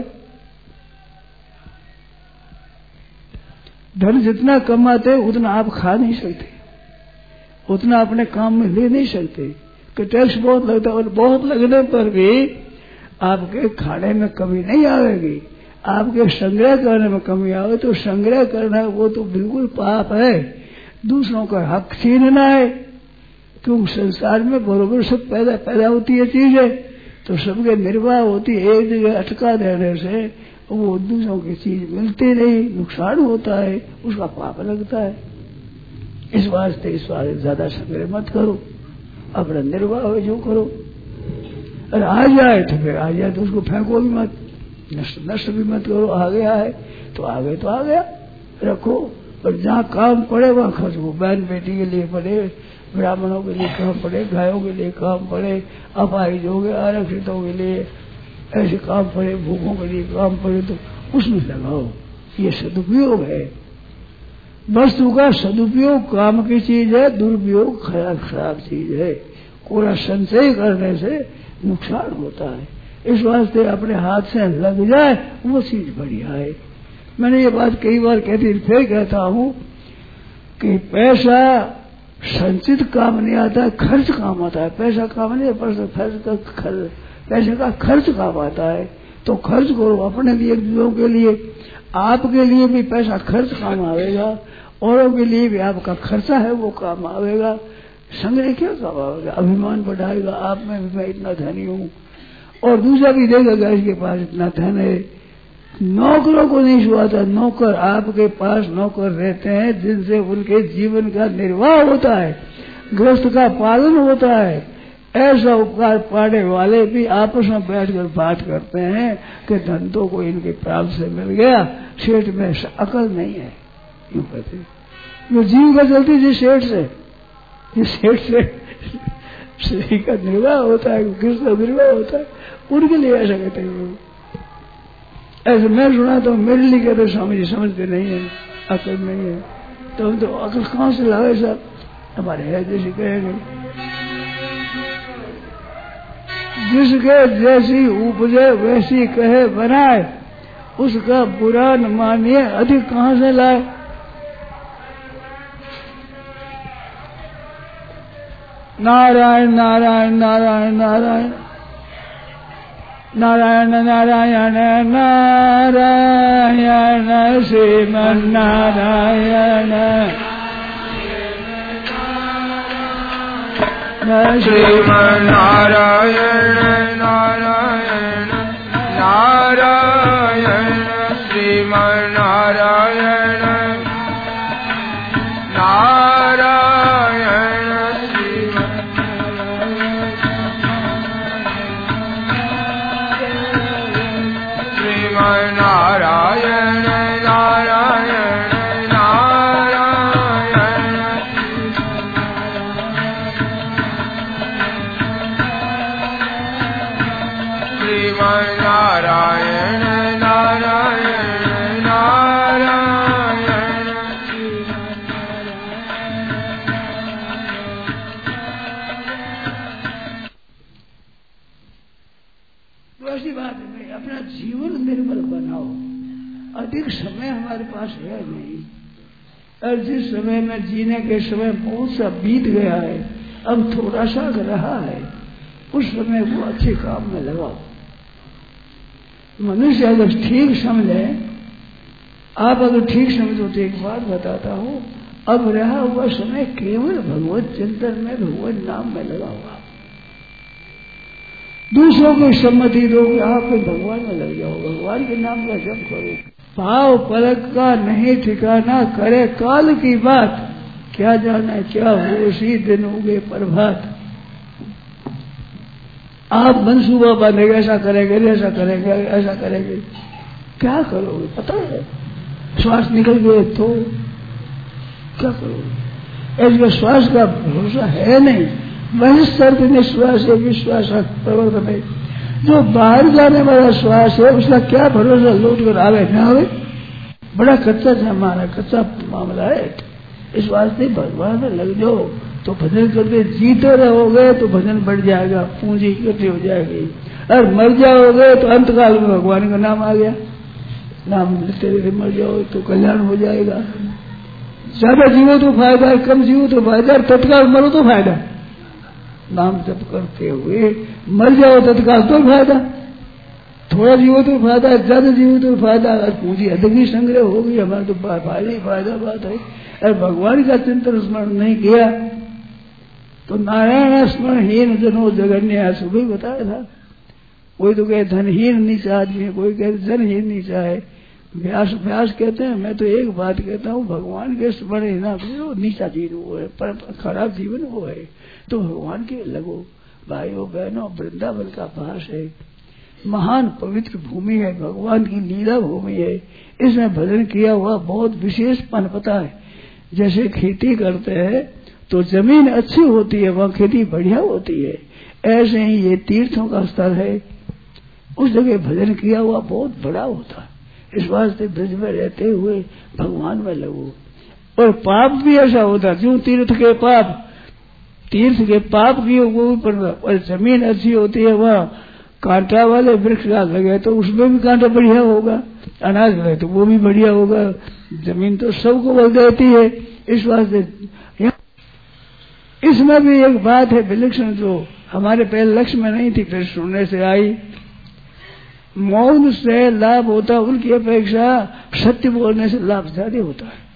धन जितना कमाते उतना आप खा नहीं सकते, उतना अपने काम में ले नहीं सकते कि टैक्स बहुत लगता है और बहुत लगने पर भी आपके खाने में कमी नहीं आएगी। आपके संग्रह करने में कमी आवे तो संग्रह करना वो तो बिल्कुल पाप है। दूसरों का हक छीनना है, क्योंकि संसार में बरोबर सब पैदा होती है चीजें, तो सबके निर्वाह होती है। एक जगह अटका देने से वो दूसरों की चीज मिलती नहीं, नुकसान होता है, उसका पाप लगता है। इस वास्ते इस बार ज्यादा संग्रह मत करो, अपना निर्वाह जो करो। अरे आ जाए तो फिर आ जाए तो उसको फेंको भी मत, नष्ट भी मत करो। आ गया है तो आ गया रखो, और जहाँ काम पड़े वहाँ खर्च हो। बहन बेटी के लिए पड़े, ब्राह्मणों के लिए काम पड़े, गायों के लिए काम पड़े, अपाहिजों के आरक्षितों के लिए ऐसे काम पड़े, भूखों के लिए काम पड़े तो उसमें लगाओ। ये सदुपयोग है। वस्तु का सदुपयोग काम की चीज है, दुरुपयोग खराब चीज है। पूरा संचय करने से नुकसान होता है। इस वास्ते अपने हाथ से लग जाए वो चीज बढ़िया है। मैंने ये बात कई बार कहती, फिर कहता हूँ कि पैसा संचित काम नहीं आता, खर्च काम आता है। पैसा काम नहीं, पैसे का खर्च काम आता है। तो खर्च करो अपने लिए, दूसरों के लिए, आपके लिए भी पैसा खर्च काम आवेगा, औरों के लिए भी आपका खर्चा है वो काम आवेगा। संग्रह क्या काम आवेगा? अभिमान बढ़ाएगा आप में भी मैं इतना धनी हूँ, और दूसरा भी देखेगा इसके पास इतना धन है। नौकरों को नहीं सुहाता, नौकर आपके पास नौकर रहते हैं जिनसे उनके जीवन का निर्वाह होता है, गृहस्थ का पालन होता है। ऐसा उपकार पाने वाले भी आपस में बैठकर बात करते हैं कि धन तो को इनके प्राप्त से मिल गया, सेठ में अकल नहीं है, यूं कहते। जो जीव का चलती जिस सेठ से, जिस सेठ से स्त्री का निर्वाह होता है, गृहस्थ का निर्वाह होता है, उनके लिए ऐसा कहते हैं। ऐसे मैं सुना तो मेरे लिए कहते स्वामी जी समझते नहीं है, अकल नहीं है। तो हम तो अकल कहाँ से लाए सब? हमारे है जैसे कहेंगे, जिसके जैसी उपजे वैसी कहे बनाए, उसका बुरा न मानिए अधिक कहाँ से लाए। नारायण नारायण नारायण नारायण नारायण नारायण नारायण श्रीमन नारायण श्रीमन नारायण नारायण नारायण श्रीमन नारायण नारायण श्रीमन नारायण नारायण नारायण श्रीमन नारायण नारायण नारायण तो ऐसी बात है, अपना जीवन निर्मल बनाओ। अधिक समय हमारे पास है नहीं, और जिस समय में जीने के समय बहुत सा बीत गया है, अब थोड़ा सा रहा है, उस समय को अच्छे काम में लगाओ। मनुष्य अगर ठीक समझे, आप अगर ठीक समझो तो एक बात बताता हूँ, अब रहा हुआ समय केवल भगवत चिंतन में, भगवत नाम में लगा हुआ। दूसरों को सम्मति दो कि आप भगवान में लग जाओ, भगवान के नाम का जप करो। पाव पलक का नहीं ठिकाना, करे काल की बात, क्या जाने क्या हो उसी दिन उगे प्रभात। आप मनसूबा बांधेंगे, ऐसा करेंगे, ऐसा करेंगे, ऐसा करेंगे, क्या करोगे पता है? श्वास निकल गए तो क्या करोगे? इसका श्वास का भरोसा है नहीं। वही सर्द निश्वास है, विश्वास प्रवर्तन में जो बाहर जाने वाला श्वास है उसका क्या भरोसा लौट कर आवे न आवे। बड़ा कच्चा जमाना, कच्चा मामला है। इस वास्ते भगवान में लग जाओ तो भजन करते जीते रहोगे तो भजन बढ़ जाएगा, पूंजी इकट्ठी हो जाएगी। और मर जाओगे तो अंतकाल में भगवान का नाम आ गया, नाम लेते लेते मर जाओ तो कल्याण हो जाएगा। ज्यादा जीवो तो फायदा है, कम जीवो तो फायदा, तत्काल मरो तो फायदा। नाम जप करते हुए मर जाओ तत्काल तो फायदा, थोड़ा जीवो तो फायदा, ज्यादा जीवो तो फायदा। अगर पूंजी अधिक ही संग्रह होगी हमारे तो फायदा ही फायदा बात है। अगर भगवान का चिंतन स्मरण नहीं किया तो नारायण स्मरणहीन जनो जगन्य, सुबह बताया था। कोई तो कहे धनहीन नीचा आदमी, कोई कहे जनहीन नीचा है। व्यास कहते हैं, मैं तो एक बात कहता हूँ, भगवान के स्मरण ना करो, नीचा जीवन वो है, पर खराब जीवन वो है। तो भगवान के लगो भाइयों बहनों, वृंदावन का पास है, महान पवित्र भूमि है, भगवान की लीला भूमि है। इसमें भजन किया हुआ बहुत विशेष पनपता है। जैसे खेती करते हैं तो जमीन अच्छी होती है, वहाँ खेती बढ़िया होती है, ऐसे ही ये तीर्थों का स्थल है, उस जगह भजन किया हुआ बहुत बड़ा होता है। इस वास्ते ब्रज में रहते हुए भगवान में लगो। और पाप भी ऐसा होता है, जो तीर्थ के पाप किए वो भी पड़, और जमीन अच्छी होती है, वहाँ कांटा वाले वृक्ष लगे तो उसमें भी कांटा बढ़िया होगा, अनाज लगे तो वो भी बढ़िया होगा। जमीन तो सबको बल देती है। इस वास्ते इसमें भी एक बात है विलक्षण, जो हमारे पहले लक्ष्य में नहीं थी, फिर सुनने से आई। मौन से लाभ होता, उनकी अपेक्षा सत्य बोलने से लाभ ज्यादा होता है।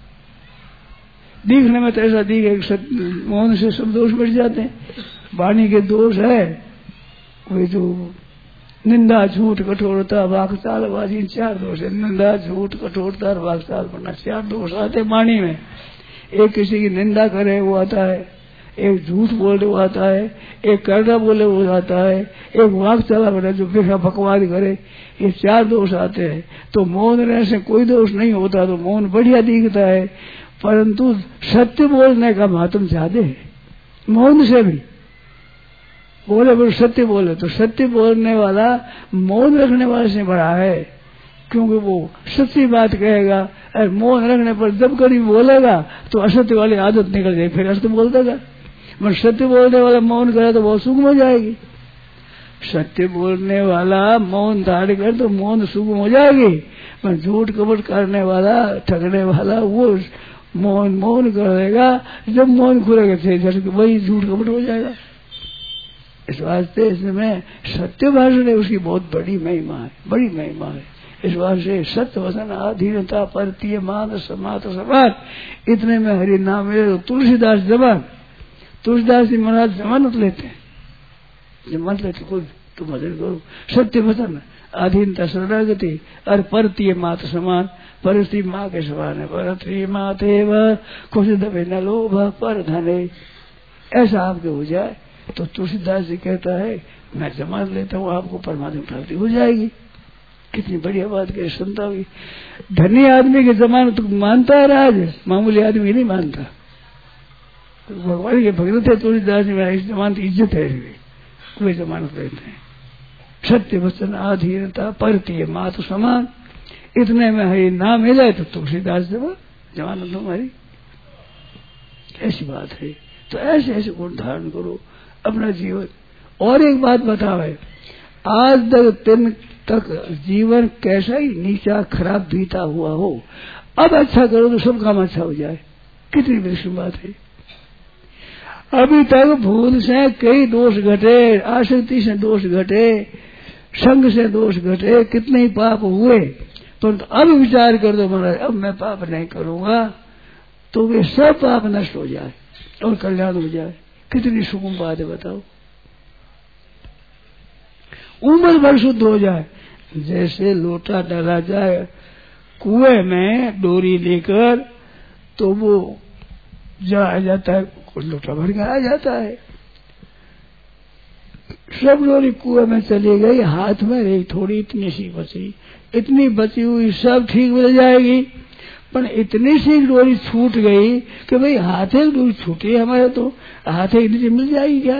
दिखने में तो ऐसा दिखे मौन से सब दोष बढ़ जाते हैं। वाणी के दोष है वे जो निंदा, झूठ, कठोरता, वाकचालबाजी, 4 दोष है। निंदा, झूठ, कठोरता और वाकचाल बनना, 4 दोष आते वाणी में। एक किसी की निंदा करे वो आता है, एक झूठ बोले वो आता है, एक करना बोले वो आता है, एक वाकचाला बने जो बेखा बकवाद करे, ये 4 दोष आते हैं। तो मौन रहने से कोई दोष नहीं होता, तो मौन बढ़िया दिखता है, परंतु सत्य बोलने का महत्व ज्यादा है मौन से भी। बोले सत्य बोले तो सत्य बोलने वाला मौन रखने वाले से बड़ा है, क्योंकि वो सच्ची बात कहेगा। और मौन रखने पर जब कभी बोलेगा तो असत्य वाली आदत निकल जाएगी, फिर असत्य बोल देगा। मगर सत्य बोलने वाला मौन करे तो बहुत सुगम हो जाएगी। सत्य बोलने वाला मौन धारण करे तो मौन सुगम हो जाएगी, पर झूठ कपट करने वाला, ठगने वाला, वो मौन करेगा, जब मौन खुलेगा वही झूठ कपट हो जाएगा। इस वास्ते इसमें सत्य भाषण है, उसकी बहुत बड़ी महिमा है, बड़ी महिमा है। इस वास्ते सत्य वचन, अधीनता, परतीय, मान, समात, समात, इतने में हरि नाम मिले तो तुलसीदास जबान, तुलसीदास जी महाराज जमानत लेते हैं, जमानत लेते कोई तुम भजन करो, सत्य वचन, अधीनता, शरणागति और परतीय मात समान, परस्त्री माँ के समान है। परस्त्री माते व कुछ दबे न लोभ पर धने, ऐसा आपके हो जाए तो तुलसीदास जी कहता है मैं जमानत लेता हूँ, आपको परमात्मा प्राप्ति हो जाएगी। कितनी बढ़िया बात कही सुनता हुई। धनी आदमी की जमानत तो मानता है राज, मामूली आदमी नहीं मानता। तो भगवान के भक्त थे तुलसीदास जी, मेरा इस जमानत इज्जत है, वे जमानत लेते हैं। सत्य वचन, अधीनता, परतीय मात समान, इतने में हरि नाम मिले तो तुलसीदास जमानत हमारी, ऐसी बात है। तो ऐसे ऐसे गुण धारण करो अपना जीवन। और एक बात बतावे, आज तक जीवन कैसा ही नीचा खराब बीता हुआ हो, अब अच्छा करो तो सब काम अच्छा हो जाए। कितनी विलक्षण बात है। अभी तक भूल से कई दोष घटे, आसक्ति से दोष घटे, संग से दोष घटे, कितने ही पाप हुए, परंतु अब विचार कर दो महाराज अब मैं पाप नहीं करूंगा, तो वे सब पाप नष्ट हो जाए और कल्याण हो जाए। कितनी सुगम बात है बताओ। उम्र भर शुद्ध हो जाए। जैसे लोटा डाला जाए कुएं में डोरी लेकर, तो वो आ जाता है, लोटा भर के आ जाता है। सब डोरी कुएं में चली गई, हाथ में रही थोड़ी, इतनी सी बची, इतनी बची हुई सब ठीक मिल जाएगी। पर इतनी सी डोरी छूट गई कि भाई हाथे डोरी छूटी है हमारे, तो हाथे नीचे मिल जाएगी क्या?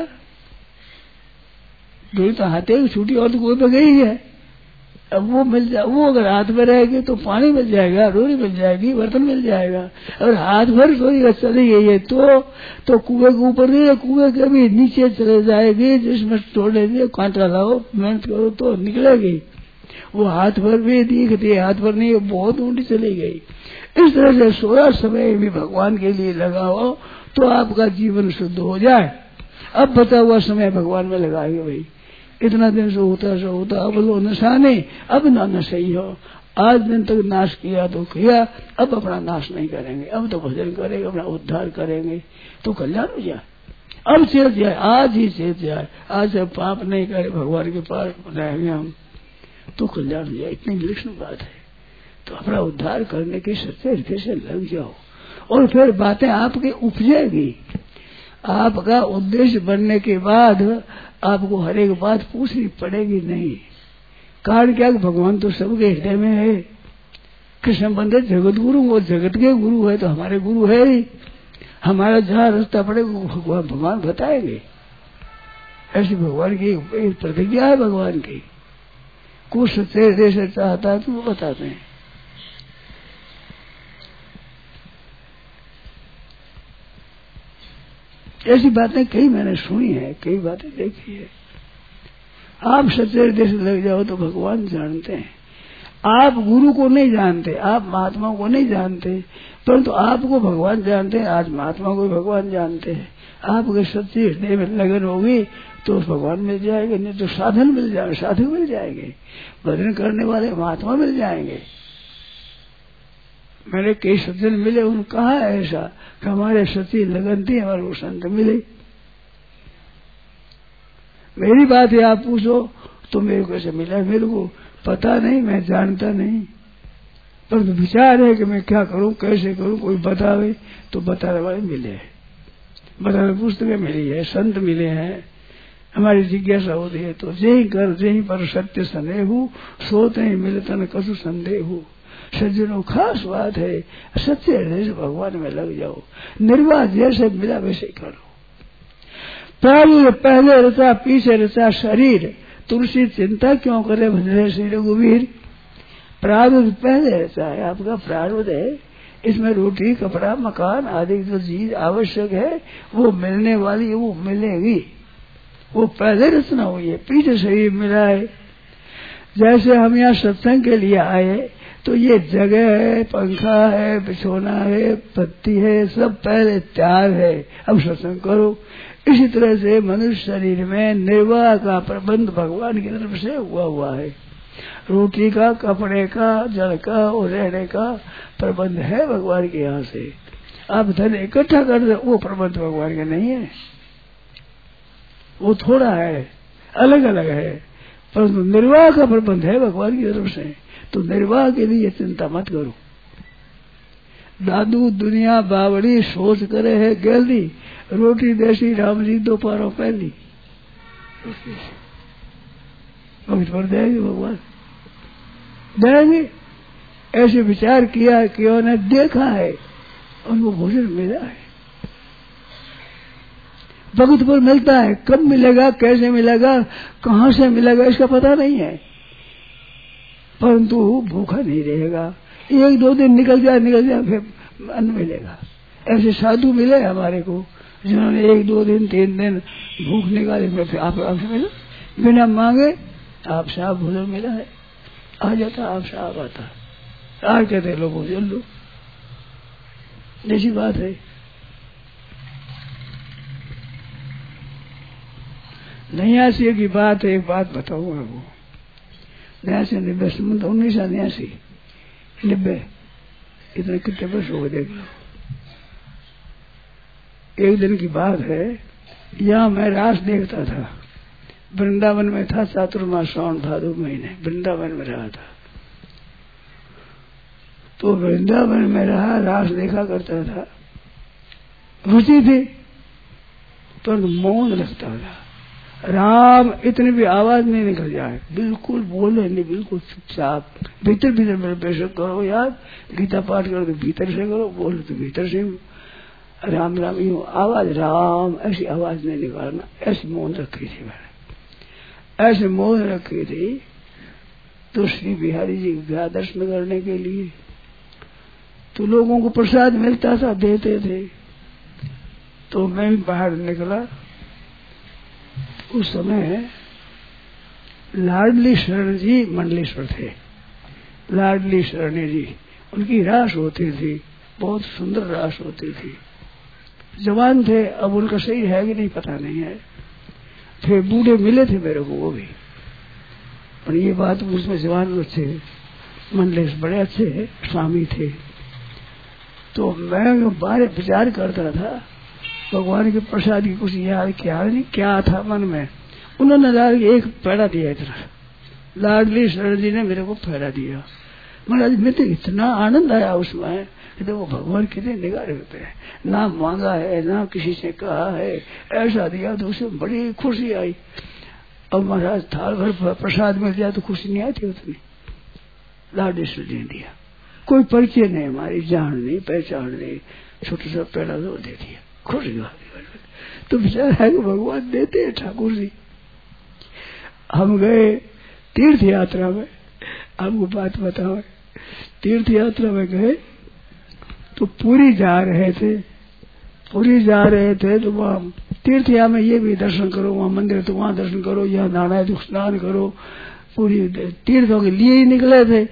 डोरी तो हाथे की छूटी और तो कुएं पे गई है। अब वो मिल जाए, वो अगर हाथ में रहेगी तो पानी मिल जाएगा, डोरी मिल जाएगी, बर्तन मिल जाएगा। अगर हाथ भर डोरी चली गई है तो कुएं के ऊपर नहीं, कुएं के भी नीचे चले जाएगी, जिसमें छोड़ने दिए कांटा लाओ मेहनत करो तो निकलेगी। वो हाथ भर भी दिखती है, हाथ भर नहीं, बहुत ऊंडी चली गई। इस तरह से 16 समय भी भगवान के लिए लगाओ तो आपका जीवन शुद्ध हो जाए। अब बता हुआ समय भगवान में लगाएंगे भाई, इतना दिन से होता अब लो नशा नहीं, अब ना नशा हो। आज दिन तक नाश किया तो किया, अब अपना नाश नहीं करेंगे, अब तो भजन करेंगे, अपना उद्धार करेंगे तो कल्याण हो जाए। अब चेत जाए, आज ही चेत जाए, आज से पाप नहीं करे, भगवान के पास रहेंगे हम तो कल्याण हो जाए। इतनी विलक्षण बात है। तो अपना उद्धार करने के सच्चे हृदय से लग जाओ और फिर बातें आपकी उपजेगी। आपका उद्देश्य बनने के बाद आपको हर एक बात पूछनी पड़ेगी नहीं। कारण क्या, भगवान तो सबके हृदय में है। कृष्ण बंदे जगत गुरु, वो जगत के गुरु है तो हमारे गुरु है ही। हमारा जहाँ रास्ता पड़ेगा भगवान बताएंगे। ऐसी भगवान की प्रतिज्ञा है भगवान की। कुछ सच्चे हृदय से चाहता है तो वो बताते हैं। ऐसी बातें कई मैंने सुनी है, कई बातें देखी है। आप सच्चे हृदय से लग जाओ तो भगवान जानते हैं। आप गुरु को नहीं जानते, आप महात्मा को नहीं जानते, परंतु आपको भगवान जानते हैं। आज महात्मा को भगवान जानते हैं। आपके सच्चे हृदय में लगन होगी तो भगवान मिल जाएंगे, नहीं तो साधन मिल जाएंगे, साधु मिल जाएंगे, भजन करने वाले महात्मा मिल जाएंगे। मैंने कई सज्जन मिले, उन्होंने कहा ऐसा कि हमारे सच्ची लगन थी, हमारे को संत मिले। मेरी बात है, आप पूछो तो मेरे को कैसे मिला, मेरे को पता नहीं, मैं जानता नहीं, पर विचार है कि मैं क्या करूं, कैसे करूं, कोई बतावे तो बताने वाले मिले, बताने पुस्तकें मिली है, संत मिले हैं। हमारी जिज्ञासा होती है तो जय कर जय पर सत्य संदेह, सोते ही मिलता न कसु संदेह। सज्जनों खास बात है, सच्चे हृदय से भगवान में लग जाओ, निर्वाह जैसे मिला वैसे करो। प्राणी पहले रचा पीछे रचा शरीर, तुलसी चिंता क्यों करे भजरे श्री रघुवीर। प्रारूध पहले रचा है, आपका प्रारूध है, इसमें रोटी कपड़ा मकान आदि जो चीज आवश्यक है वो मिलने वाली है, वो मिलेगी, वो पहले रचना हुई है, पीछे शरीर मिला है। जैसे हम यहाँ सत्संग के लिए आए तो ये जगह है, पंखा है, बिछोना है, पत्ती है, सब पहले तैयार है, अब सत्संग करो। इसी तरह से मनुष्य शरीर में निर्वाह का प्रबंध भगवान की तरफ से हुआ है। रोटी का, कपड़े का, जल का और रहने का प्रबंध है भगवान के यहाँ से। आप धन इकट्ठा कर दो, वो प्रबंध भगवान का नहीं है, वो थोड़ा है, अलग अलग है, परंतु निर्वाह का प्रबंध है भगवान की तरफ से। तो निर्वाह के लिए चिंता मत करो। दादू दुनिया बावड़ी सोच करे है गैली, रोटी देसी राम जी दो पारों पहली। भगवान देंगे, भगवान देंगे। ऐसे विचार किया कि उन्होंने देखा है, उनको भोजन मिला है, वक्त पर मिलता है। कब मिलेगा, कैसे मिलेगा, कहाँ से मिलेगा, इसका पता नहीं है, परंतु भूखा नहीं रहेगा। एक दो दिन निकल जाए फिर अन्न मिलेगा। ऐसे साधु मिले हमारे को जिन्होंने एक दो दिन 3 दिन भूख निकाले, फिर आपसे मिला, बिना मांगे आपसे आप भोजन मिला है, आ जाता आपसे आप आता, आज कहते लो भोजन लो, जैसी बात है। नहीं ऐसी की बात है, एक बात बताऊं आपको। 89 संबंध 1989 90 इतने कितने वर्ष हो गए देख लो। एक दिन की बात है, यहाँ मैं रास देखता था, वृंदावन में था, चातुर्मास श्रावण भादो महीने वृंदावन में रहा था। तो वृंदावन में रहा, रास देखा करता था, रुचि थी पर मौन रखता था। राम इतनी भी आवाज नहीं निकल जाए, बिल्कुल बोले नहीं, बिल्कुल चुपचाप। भीतर भीतर मेरे बेशक करो यार, गीता पाठ करो तो भीतर से करो, बोलो तो भीतर से राम राम यूं आवाज, राम ऐसी आवाज नहीं निकालना। ऐसी मौन रखी थी मैंने, ऐसे मौन रखी थी। तो श्री बिहारी जी गया दर्शन करने के लिए, तो लोगों को प्रसाद मिलता था, देते थे। तो मैं भी बाहर निकला। उस समय लाडली शरण जी मंडलेश्वर थे, लाडली शरणी जी, उनकी रास होती थी, बहुत सुंदर रास होती थी। जवान थे, अब उनका सही है कि नहीं पता नहीं है। फिर बूढ़े मिले थे मेरे को वो भी, पर ये बात उसमें जवान लोग थे, मंडलेश बड़े अच्छे स्वामी थे। तो मैं बारे विचार करता था, भगवान के प्रसाद की कुछ याद क्या था मन में। उन्होंने एक पैड़ा दिया, इतना लाडली शरण जी ने मेरे को पैड़ा दिया। महाराज में तो इतना आनंद आया उसमें, देखो भगवान कितने निगारे होते हैं, ना मांगा है ना किसी से कहा है, ऐसा दिया तो उसे बड़ी खुशी आई। अब महाराज थाल भर प्रसाद मिल जाए तो खुशी नहीं आती उतनी। लाडेश्वर जी ने दिया, कोई परिचय नहीं, हमारी जान नहीं पहचान नहीं, छोटा सा पैड़ा तो दे दिया, खुशी तो विचार है कि भगवान देते हैं ठाकुर जी। हम गए तीर्थ यात्रा में, आपको बात बताओ, तीर्थ यात्रा में गए तो पुरी जा रहे थे तो वहाँ तीर्थ यात्रा में ये भी दर्शन करो, वहाँ मंदिर तो वहाँ दर्शन करो, यहाँ नहाना तो स्नान करो, पूरी तीर्थों के लिए ही निकले थे।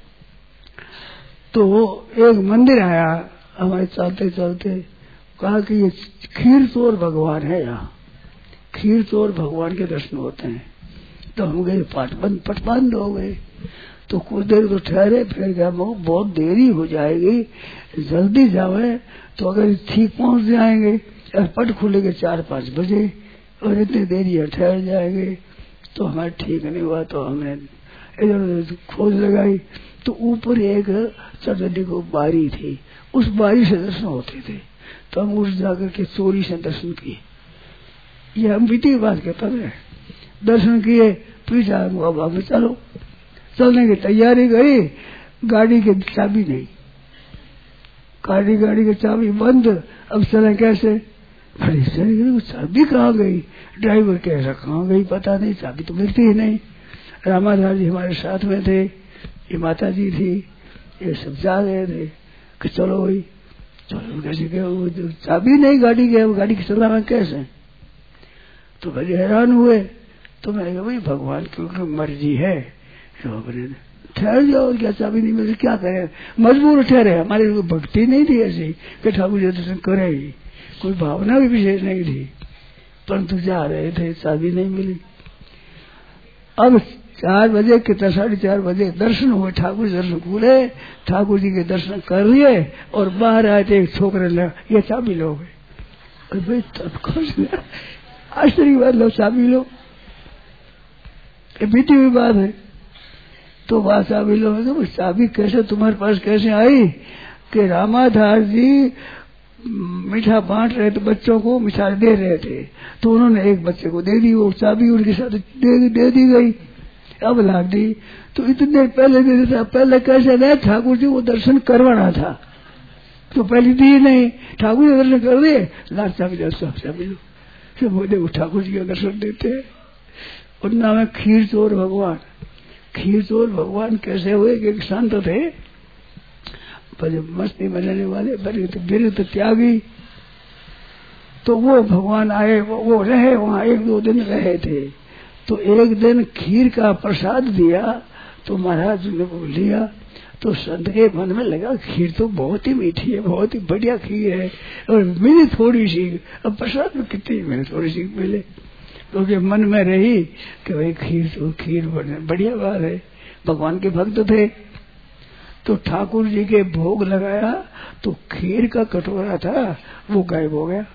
तो एक मंदिर आया हमारे चलते चलते, कहा कि ये खीर चोर भगवान है, यहाँ खीर चोर भगवान के दर्शन होते हैं। तो हम गए, पट बंद हो गए। तो कुछ देर तो ठहरे, फिर क्या बहुत देरी हो जाएगी, जल्दी जावे तो अगर ठीक पहुंच जाएंगे। पट खुलेंगे 4-5 बजे और इतनी देरी ठहर जाएंगे, तो हमारा ठीक नहीं हुआ। तो हमने इधर उधर खोज लगाई, तो ऊपर एक चढ़ने को बारी थी, उस बारी से दर्शन होते थे। तो हम उस जाकर के चोरी से दर्शन किए, ये हम बीती बात कहता है। दर्शन किए, पीछे अब हमें चलो, चलने की तैयारी करी, गाड़ी की चाबी नहीं, गाड़ी की चाबी बंद, अब चले कैसे? बड़ी चाबी कहाँ गई? ड्राइवर कैसा कहाँ गई पता नहीं, चाबी तो मिलती ही नहीं। रामाधार जी हमारे साथ में थे, ये माता जी थी, ये सब जा रहे थे कि चलो भाई चलो, कैसे चाबी नहीं गाड़ी के, गाड़ी की चलाना कैसे? तो बड़े हैरान हुए। तो मैंने कहा भाई भगवान की मर्जी है, ठहर जाओ, क्या चाबी नहीं मिलती क्या करें, मजबूर ठहरे। हमारी भक्ति नहीं थी ऐसी कि ठाकुर जी दर्शन करे, कोई भावना भी विशेष नहीं थी, परंतु जा रहे थे, चाबी नहीं मिली। अब 4 बजे कितना 4:30 बजे दर्शन हुए, ठाकुर जी दर्शन खुले, ठाकुर जी के दर्शन कर लिए और बाहर आए थे, एक छोकरे ने ये चाबी लो भाई, तब खुश आश्चर्य बात, लो चाबी लो, ये बीती हुई बात है। तो बात चाबी लो, तो चाबी कैसे तुम्हारे पास कैसे आई कि रामाधार जी मीठा बांट रहे थे, बच्चों को मिठाई दे रहे थे, तो उन्होंने एक बच्चे को दे दी, वो चाबी उनके साथ दे दी गई। अब लाग दी, तो इतनी देर पहले दे देता, पहले कैसे गए ठाकुर जी को दर्शन करवाना था, तो पहले दी नहीं, ठाकुर जी दर्शन कर दिए, लाख चाबी लो, फिर ठाकुर जी का दर्शन देते हैं। और नाम है खीर चोर भगवान। खीर चोर भगवान कैसे हुए कि संत थे, पर मस्ती बनाने वाले, बिरत त्यागी, तो वो भगवान आए, वो रहे वहाँ 1-2 दिन रहे थे। तो एक दिन खीर का प्रसाद दिया, तो महाराज ने वो लिया, तो संत के मन में लगा खीर तो बहुत ही मीठी है, बहुत ही बढ़िया खीर है, और मिली थोड़ी सी, अब प्रसाद में कितनी मिले, थोड़ी सी मिले, तो के मन में रही कि भाई खीर तो खीर बढ़िया बात है, भगवान के भक्त थे। तो ठाकुर जी के भोग लगाया तो खीर का कटोरा था वो गायब हो गया।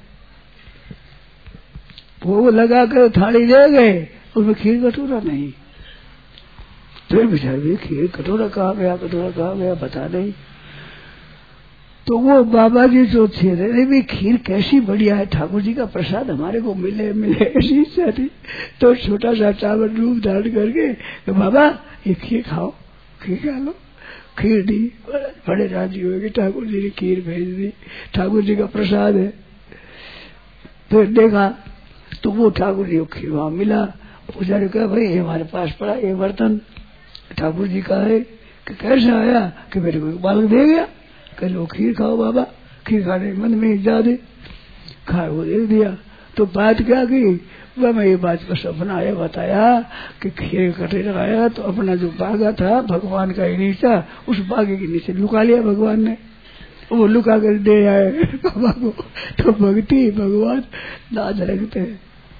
भोग लगा कर थाली ले गए, उसमें खीर कटोरा नहीं। फिर बेचारे खीर कटोरा कहाँ गया, कटोरा कहाँ गया, बता नहीं। तो वो बाबा जी जो थे, अरे भी खीर कैसी बढ़िया है, ठाकुर जी का प्रसाद हमारे को मिले मिले, ऐसी इच्छा थी। तो छोटा सा चावल रूप धारण करके तो बाबा ये खीर खाओ, खीर खा लो। खीर दी, बड़े राजी हुए कि ठाकुर जी ने खीर भेज दी, ठाकुर जी का प्रसाद है। फिर देखा तो वो ठाकुर जी को खीर वहां मिला। पुजारी कहा भाई ये हमारे पास पड़ा ये बर्तन ठाकुर जी का है, कि कैसे आया, कि मेरे को बालक दे गया, कह लो खीर खाओ बाबा। खीर खाने मन में इच्छा दे, खा वो दे दिया। तो बात क्या की, वह मैं ये बात का सपना आया बताया कि खीर कटे लगाया तो अपना जो बागा था भगवान का ही नीचा, उस बागे के नीचे लुका लिया भगवान ने, वो लुका कर दे आए बाबा को। तो भक्ति भगवान लाज रखते हैं।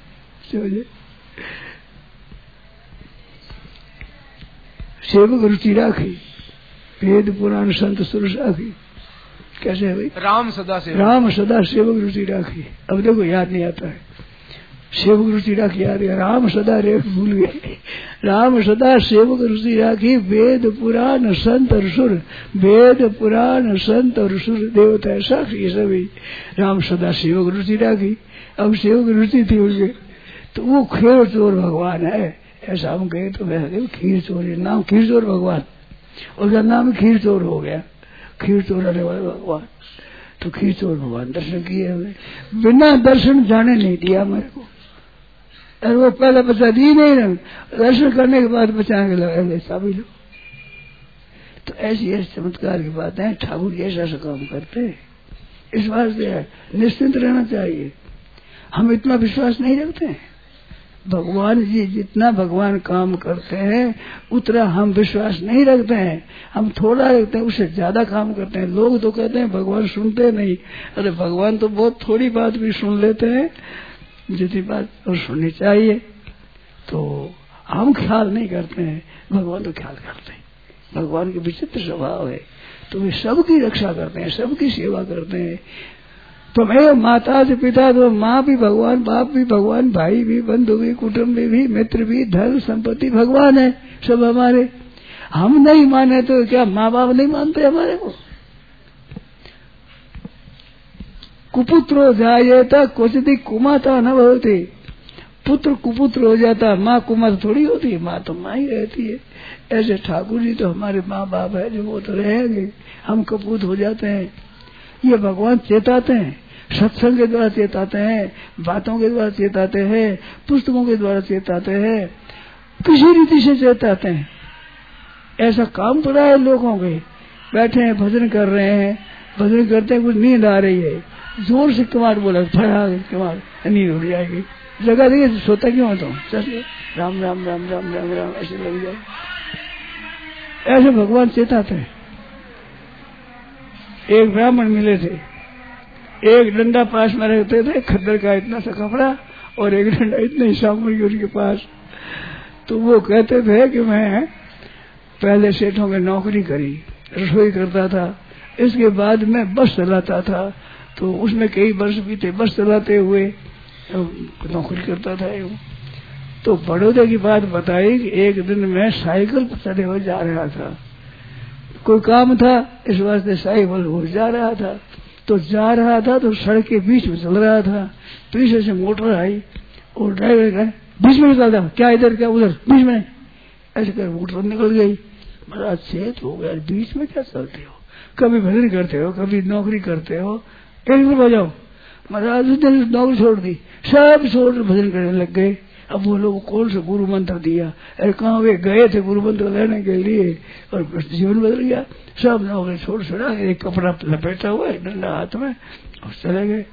सेवक रुचि राखी, वेद पुराण संत सुर राखी। कैसे है भाई? राम सदा सेवक रुचि राखी। अब देखो याद नहीं आता है, सेवक रुचि राखी याद है, राम सदा रे भूल गए। राम सदा सेवक रुचि राखी, वेद पुराण संत और सुर, वेद पुराण संत और सुर देवता साक्षी सभी। राम सदा सेवक रुचि राखी, अब सेवक रुचि थी उनके, तो वो खीर चोर भगवान है ऐसा हम कहे तो वह खीर चोर, नाम खीर चोर भगवान, उसका नाम खीर चोर हो गया, खीर चोराने वाले भगवान। तो खीर चोर भगवान दर्शन किए हमें, बिना दर्शन जाने नहीं दिया मेरे को, और वो पहले बचा दी नहीं ना, दर्शन करने के बाद बचाने के लगे ऐसा भी लो। तो ऐसी ऐसी चमत्कार की बात है, ठाकुर जी ऐसा काम करते हैं। इस वास्ते निश्चिंत रहना चाहिए। हम इतना विश्वास नहीं रखते हैं, भगवान जी जितना भगवान काम करते हैं उतना हम विश्वास नहीं रखते हैं, हम थोड़ा रखते हैं, उससे ज्यादा काम करते हैं। लोग तो कहते हैं भगवान सुनते नहीं, अरे भगवान तो बहुत थोड़ी बात भी सुन लेते हैं, जितनी बात और सुननी चाहिए। तो हम ख्याल नहीं करते हैं, भगवान तो ख्याल करते हैं। भगवान के विचित्र स्वभाव है, तो वे सबकी रक्षा करते हैं, सबकी सेवा करते हैं। तो मैं माता से पिता, तो माँ भी भगवान, बाप भी भगवान, भाई भी, बंधु भी, कुटुंब भी, मित्र भी, धन संपत्ति भगवान है सब हमारे। हम नहीं माने तो क्या माँ बाप नहीं मानते हमारे को? कुपुत्रो जायेता क्वचिति कुमाता न भवति, पुत्र कुपुत्र हो जाता, माँ कुमार थोड़ी होती है, माँ तो माँ ही रहती है। ऐसे ठाकुर जी तो हमारे माँ बाप है, जो वो तो रहेंगे, हम कपूत हो जाते हैं। ये भगवान चेताते हैं, सत्संग के द्वारा चेताते हैं, बातों के द्वारा चेताते हैं, पुस्तकों के द्वारा चेताते हैं, किसी रीति से चेताते हैं। ऐसा काम पड़ा है लोगों के, बैठे हैं भजन कर रहे हैं, भजन करते हैं, कुछ नींद आ रही है, जोर से कमार बोला, कमार नींद उड़ जाएगी, जगह देखिए सोता क्यों होता हूँ, चलिए राम राम राम राम राम राम ऐसे लग जाए। ऐसे भगवान चेताते हैं। एक ब्राह्मण मिले थे, एक डंडा पास में रखते थे, खद्दर का इतना सा कपड़ा, और एक डंडा इतना ही सामग्री उनके पास। तो वो कहते थे कि मैं पहले सेठों में नौकरी करी, रसोई करता था, इसके बाद मैं बस चलाता था, तो उसमें कई वर्ष बीते बस चलाते हुए, नौकरी करता था। तो बड़ौदे की बात बताई कि एक दिन मैं साइकिल पर चढ़े हुए जा रहा था, कोई काम था इस वास्ते साइकिल हो जा रहा था, तो जा रहा था तो सड़क के बीच में चल रहा था, पीछे से मोटर आई और ड्राइवर का बीच में निकल था, क्या इधर क्या उधर, बीच में ऐसे कर मोटर निकल गई। महाराज चेत हो गया, बीच में क्या चलते हो, कभी भजन करते हो, कभी नौकरी करते हो, एक दिन बजाओ। महाराज उस दिन नौकरी छोड़ दी, सब छोड़ भजन करने लग गए। अब वो लोग कौन सा गुरु मंत्र दिया, अरे कहाँ वे गए थे गुरु मंत्र लेने के लिए, और जीवन बदल गया। सब नौकरी छोड़ छोड़ा, एक कपड़ा लपेटा हुआ, एक डंडा हाथ में, और चले गए।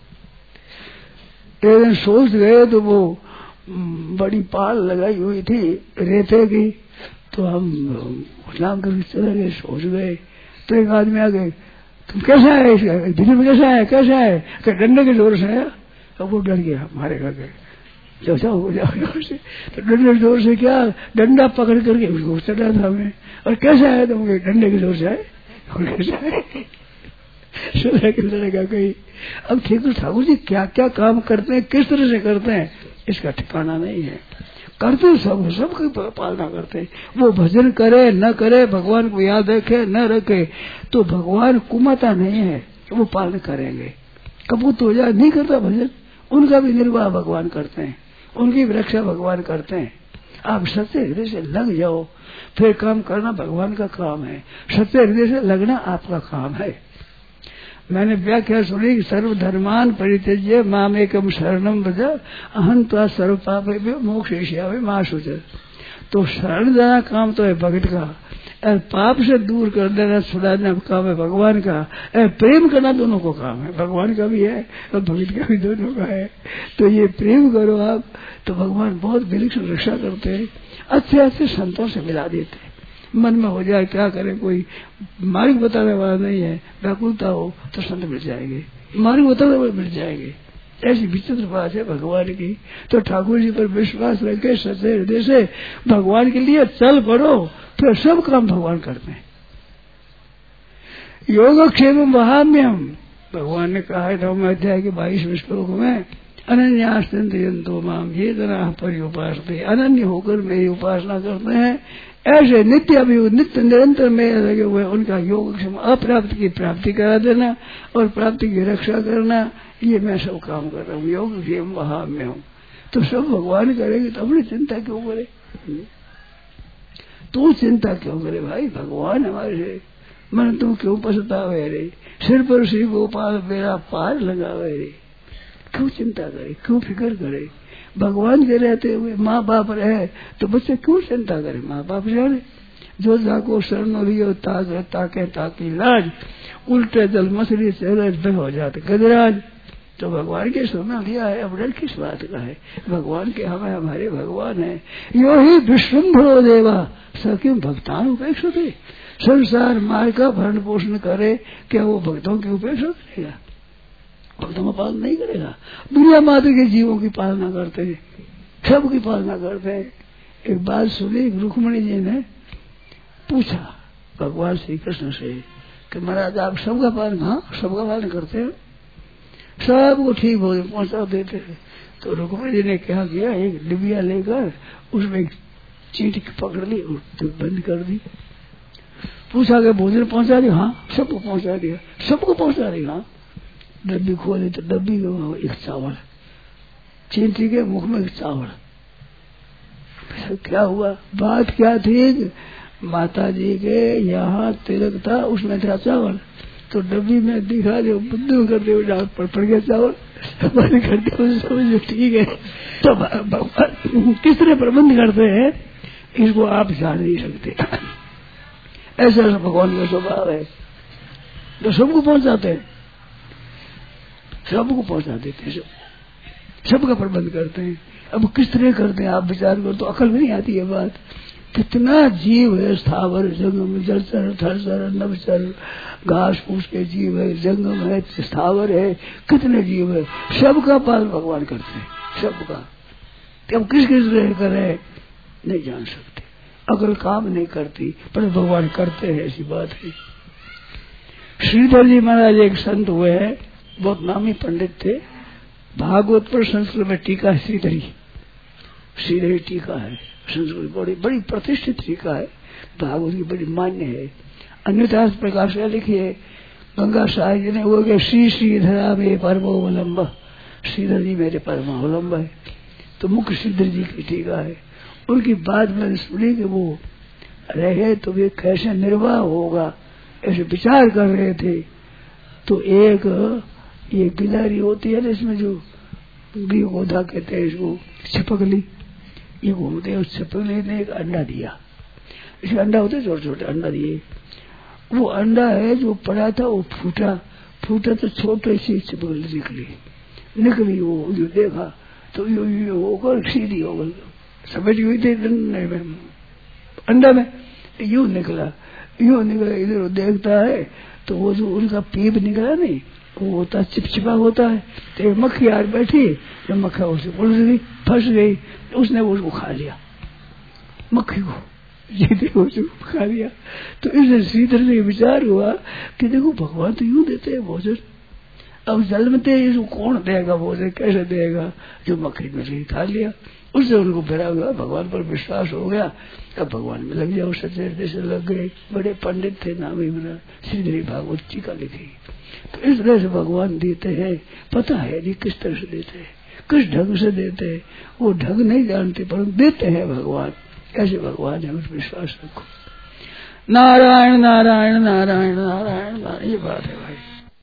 एक दिन सोच गए तो वो बड़ी पाल लगाई हुई थी रेते की, तो हम नाम करके चले गए, सोच गए। तो एक आदमी आ गए, तुम कैसा है, भीतर में कैसा है, कैसा है, क्या डंडे के जोर से आया। अब वो डर गया, मारे गए, जाओ हो जाओ जोर से। तो डंडे जोर से क्या, डंडा पकड़ करके उसको चढ़ा था हमें। और कैसे आया तुम? डंडे के जोर से आए। और कैसे आए? सुना के लड़ेगा कहीं। अब ठीक ठाकुर जी क्या क्या काम करते हैं, किस तरह से करते हैं, इसका ठिकाना नहीं है। करते सबकी पालना करते हैं। वो भजन करे न करे, भगवान को याद रखे न रखे, तो भगवान कुमाता नहीं है, वो पालन करेंगे। कपूत हो जाए नहीं करता भजन, उनका भी निर्वाह भगवान करते हैं, उनकी भी रक्षा भगवान करते हैं। आप सच्चे हृदय से लग जाओ, फिर काम करना भगवान का काम है। सच्चे हृदय से लगना आपका काम है। मैंने व्याख्या सुनी कि सर्वधर्मान परित्यज्य माम एकम शरणम व्रज अहं त्वा सर्व पापेभ्यो मोक्षयिष्यामि मा शुचः। तो शरण देना काम तो है भगत का, और पाप से दूर कर देना छुड़ाना काम है भगवान का, और प्रेम करना दोनों को काम है, भगवान का भी है और भगत का भी, दोनों का है। तो ये प्रेम करो आप, तो भगवान बहुत विलक्षण रक्षा करते हैं, अच्छे अच्छे संतों से मिला देते हैं। मन में हो जाए क्या करे, कोई मार्ग बताने वाला नहीं है, व्याकुलता हो तो संत मिल जाएंगे, मार्ग बताने वाले मिल जाएंगे। ऐसी विचित्र बात है भगवान की। तो ठाकुर जी पर विश्वास रखे, सच्चे हृदय से भगवान के लिए चल पड़ो, फिर सब काम भगवान करते हैं। योगक्षेम वहाम्यम, भगवान ने कहा है 9वें अध्याय के 22वें श्लोक में, अनन्यास्तंतो माम ये जना पर्युपासते, अनन्य होकर मेरी उपासना करते हैं, ऐसे नित्य अभियोग नित्य निरंतर मेरे लगे हुए, उनका योगक्षेम अप्राप्त की प्राप्ति करा देना और प्राप्ति की रक्षा करना, ये मैं सब काम कर रहा हूँ। योगक्षेम वहां में हूँ। तो सब भगवान करेंगे तो अपनी चिंता क्यों करे? तू चिंता क्यों करे भाई? भगवान हमारे से मन तुम क्यों पछतावे रे? सिर पर श्री गोपाल मेरा पार लगावे रे। क्यों चिंता करे, क्यों फिक्र करे? भगवान के रहते हुए माँ बाप रहे तो बच्चे क्यों चिंता करे? माँ बाप जाने जो जाको शरण लियो ताके ताकि लाज, उल्टे जल मछली चले हो जाते गजराज। तो भगवान के शरण लिया है, अब डर किस बात का है? भगवान के हमें हमारे भगवान है। यो ही विश्वम्भरो देवा सकिम भक्तान उपेक्षते। संसार मार्ग का भरण पोषण करे, क्या वो भक्तों की उपेक्षा करेगा? भक्तों का पालन नहीं करेगा। दुनिया मात्र के जीवों की पालना करते हैं, सबकी पालना करते हैं। एक बात सुनी, रुक्मणी जी ने पूछा भगवान श्री कृष्ण से कि महाराज आप सबका पालन, हाँ सबका पालन करते हैं, सबको ठीक भोजन पहुंचा देते हैं। तो रुक्मणी जी ने क्या किया, एक डिबिया लेकर उसमें एक चींटी पकड़ ली और बंद कर दी। पूछा कि भोजन पहुंचा दिया? हाँ सबको पहुंचा दिया। सबको पहुंचा दिया? हाँ। डब्बी खोली तो डब्बी में एक चावल, चींटी के मुख में एक चावल। क्या हुआ? बात क्या थी? माता जी के यहाँ तिलक था, उसमें था चावल, तो डब्बी में दिखा जो बुद्धू करते हुए पड़ गया चावल, बंद करते हुए समझो ठीक है। तो भगवान किस तरह प्रबंध करते हैं इसको आप जान नहीं सकते। ऐसा भगवान का स्वभाव है। तो सबको पहुंचाते हैं, सबको पहुंचा देते हैं, सबका प्रबंध करते हैं। अब किस तरह करते हैं आप विचार करो, तो अकल में नहीं आती है बात। कितना जीव है, स्थावर जंगम, जलचर थलचर नभचर, घास फूस के जीव है, जंगम है, स्थावर है, कितने जीव है, सबका पालन भगवान करते हैं, सबका। अब किस किस तरह करे नहीं जान सकते, अकल काम नहीं करती, पर भगवान करते हैं, ऐसी बात है। श्रीधर जी महाराज एक संत हुए हैं, बहुत नामी पंडित थे। भागवत पर संस्कृत में टीका है, श्रीधरी टीका है, संस्कृत बड़ी बड़ी प्रतिष्ठित टीका है, भागवत की बड़ी मान्य है। अन्यथा प्रकाश लिखिए गंगा साहिब जी ने, वो गया श्री श्रीधरा में परमोवलंब, श्रीधर जी मेरे परमावलंब है। तो मुख्य श्रीधर जी की टीका है। उनकी बात मैंने सुनी कि वो रहे तो वे कैसे निर्वाह होगा, ऐसे विचार कर रहे थे। तो एक ये गिलहरी होती है ना, इसमें जो गोधा कहते हैं इसको, छिपकली, ये घूमते हैं। उस छिपकली ने एक अंडा दिया, इसके अंडा होते छोटे छोटे अंडा दिए। वो अंडा है जो पड़ा था वो फूटा तो छोटे सी छिपकली निकली। वो जो देखा तो यू होकर सीधी हो गई, समझ गई थी अंडा में, यूं निकला। इधर देखता है तो वो जो उनका पीप निकला नहीं, वो होता चिपचिपा होता है। तो एक मक्खी यार बैठी, जब मक्खा उसे उलझ गई, फंस गई, तो उसने उसको खा लिया, मक्खी को, ये देखो उसको खा लिया। तो इसने श्रीधर ने विचार हुआ कि देखो भगवान तो यूं देते हैं भोजन, अब जल में दे इसको कौन देगा भोजन, कैसे देगा, जो मक्खी ने खा लिया। उससे उनको फिरा हुआ भगवान पर विश्वास हो गया, अब भगवान में लग जाओ, सचेर जैसे लग गए। बड़े पंडित थे, नाम ही मेरा श्रीधरी भागवत जी का लिखी। तो इस तरह से भगवान देते हैं, पता है नहीं किस तरह से देते हैं, किस ढंग से देते हैं, वो ढंग नहीं जानते परंतु देते हैं भगवान। ऐसे भगवान है, उस विश्वास रखो। नारायण नारायण नारायण नारायण नारायण, ये बात है भाई।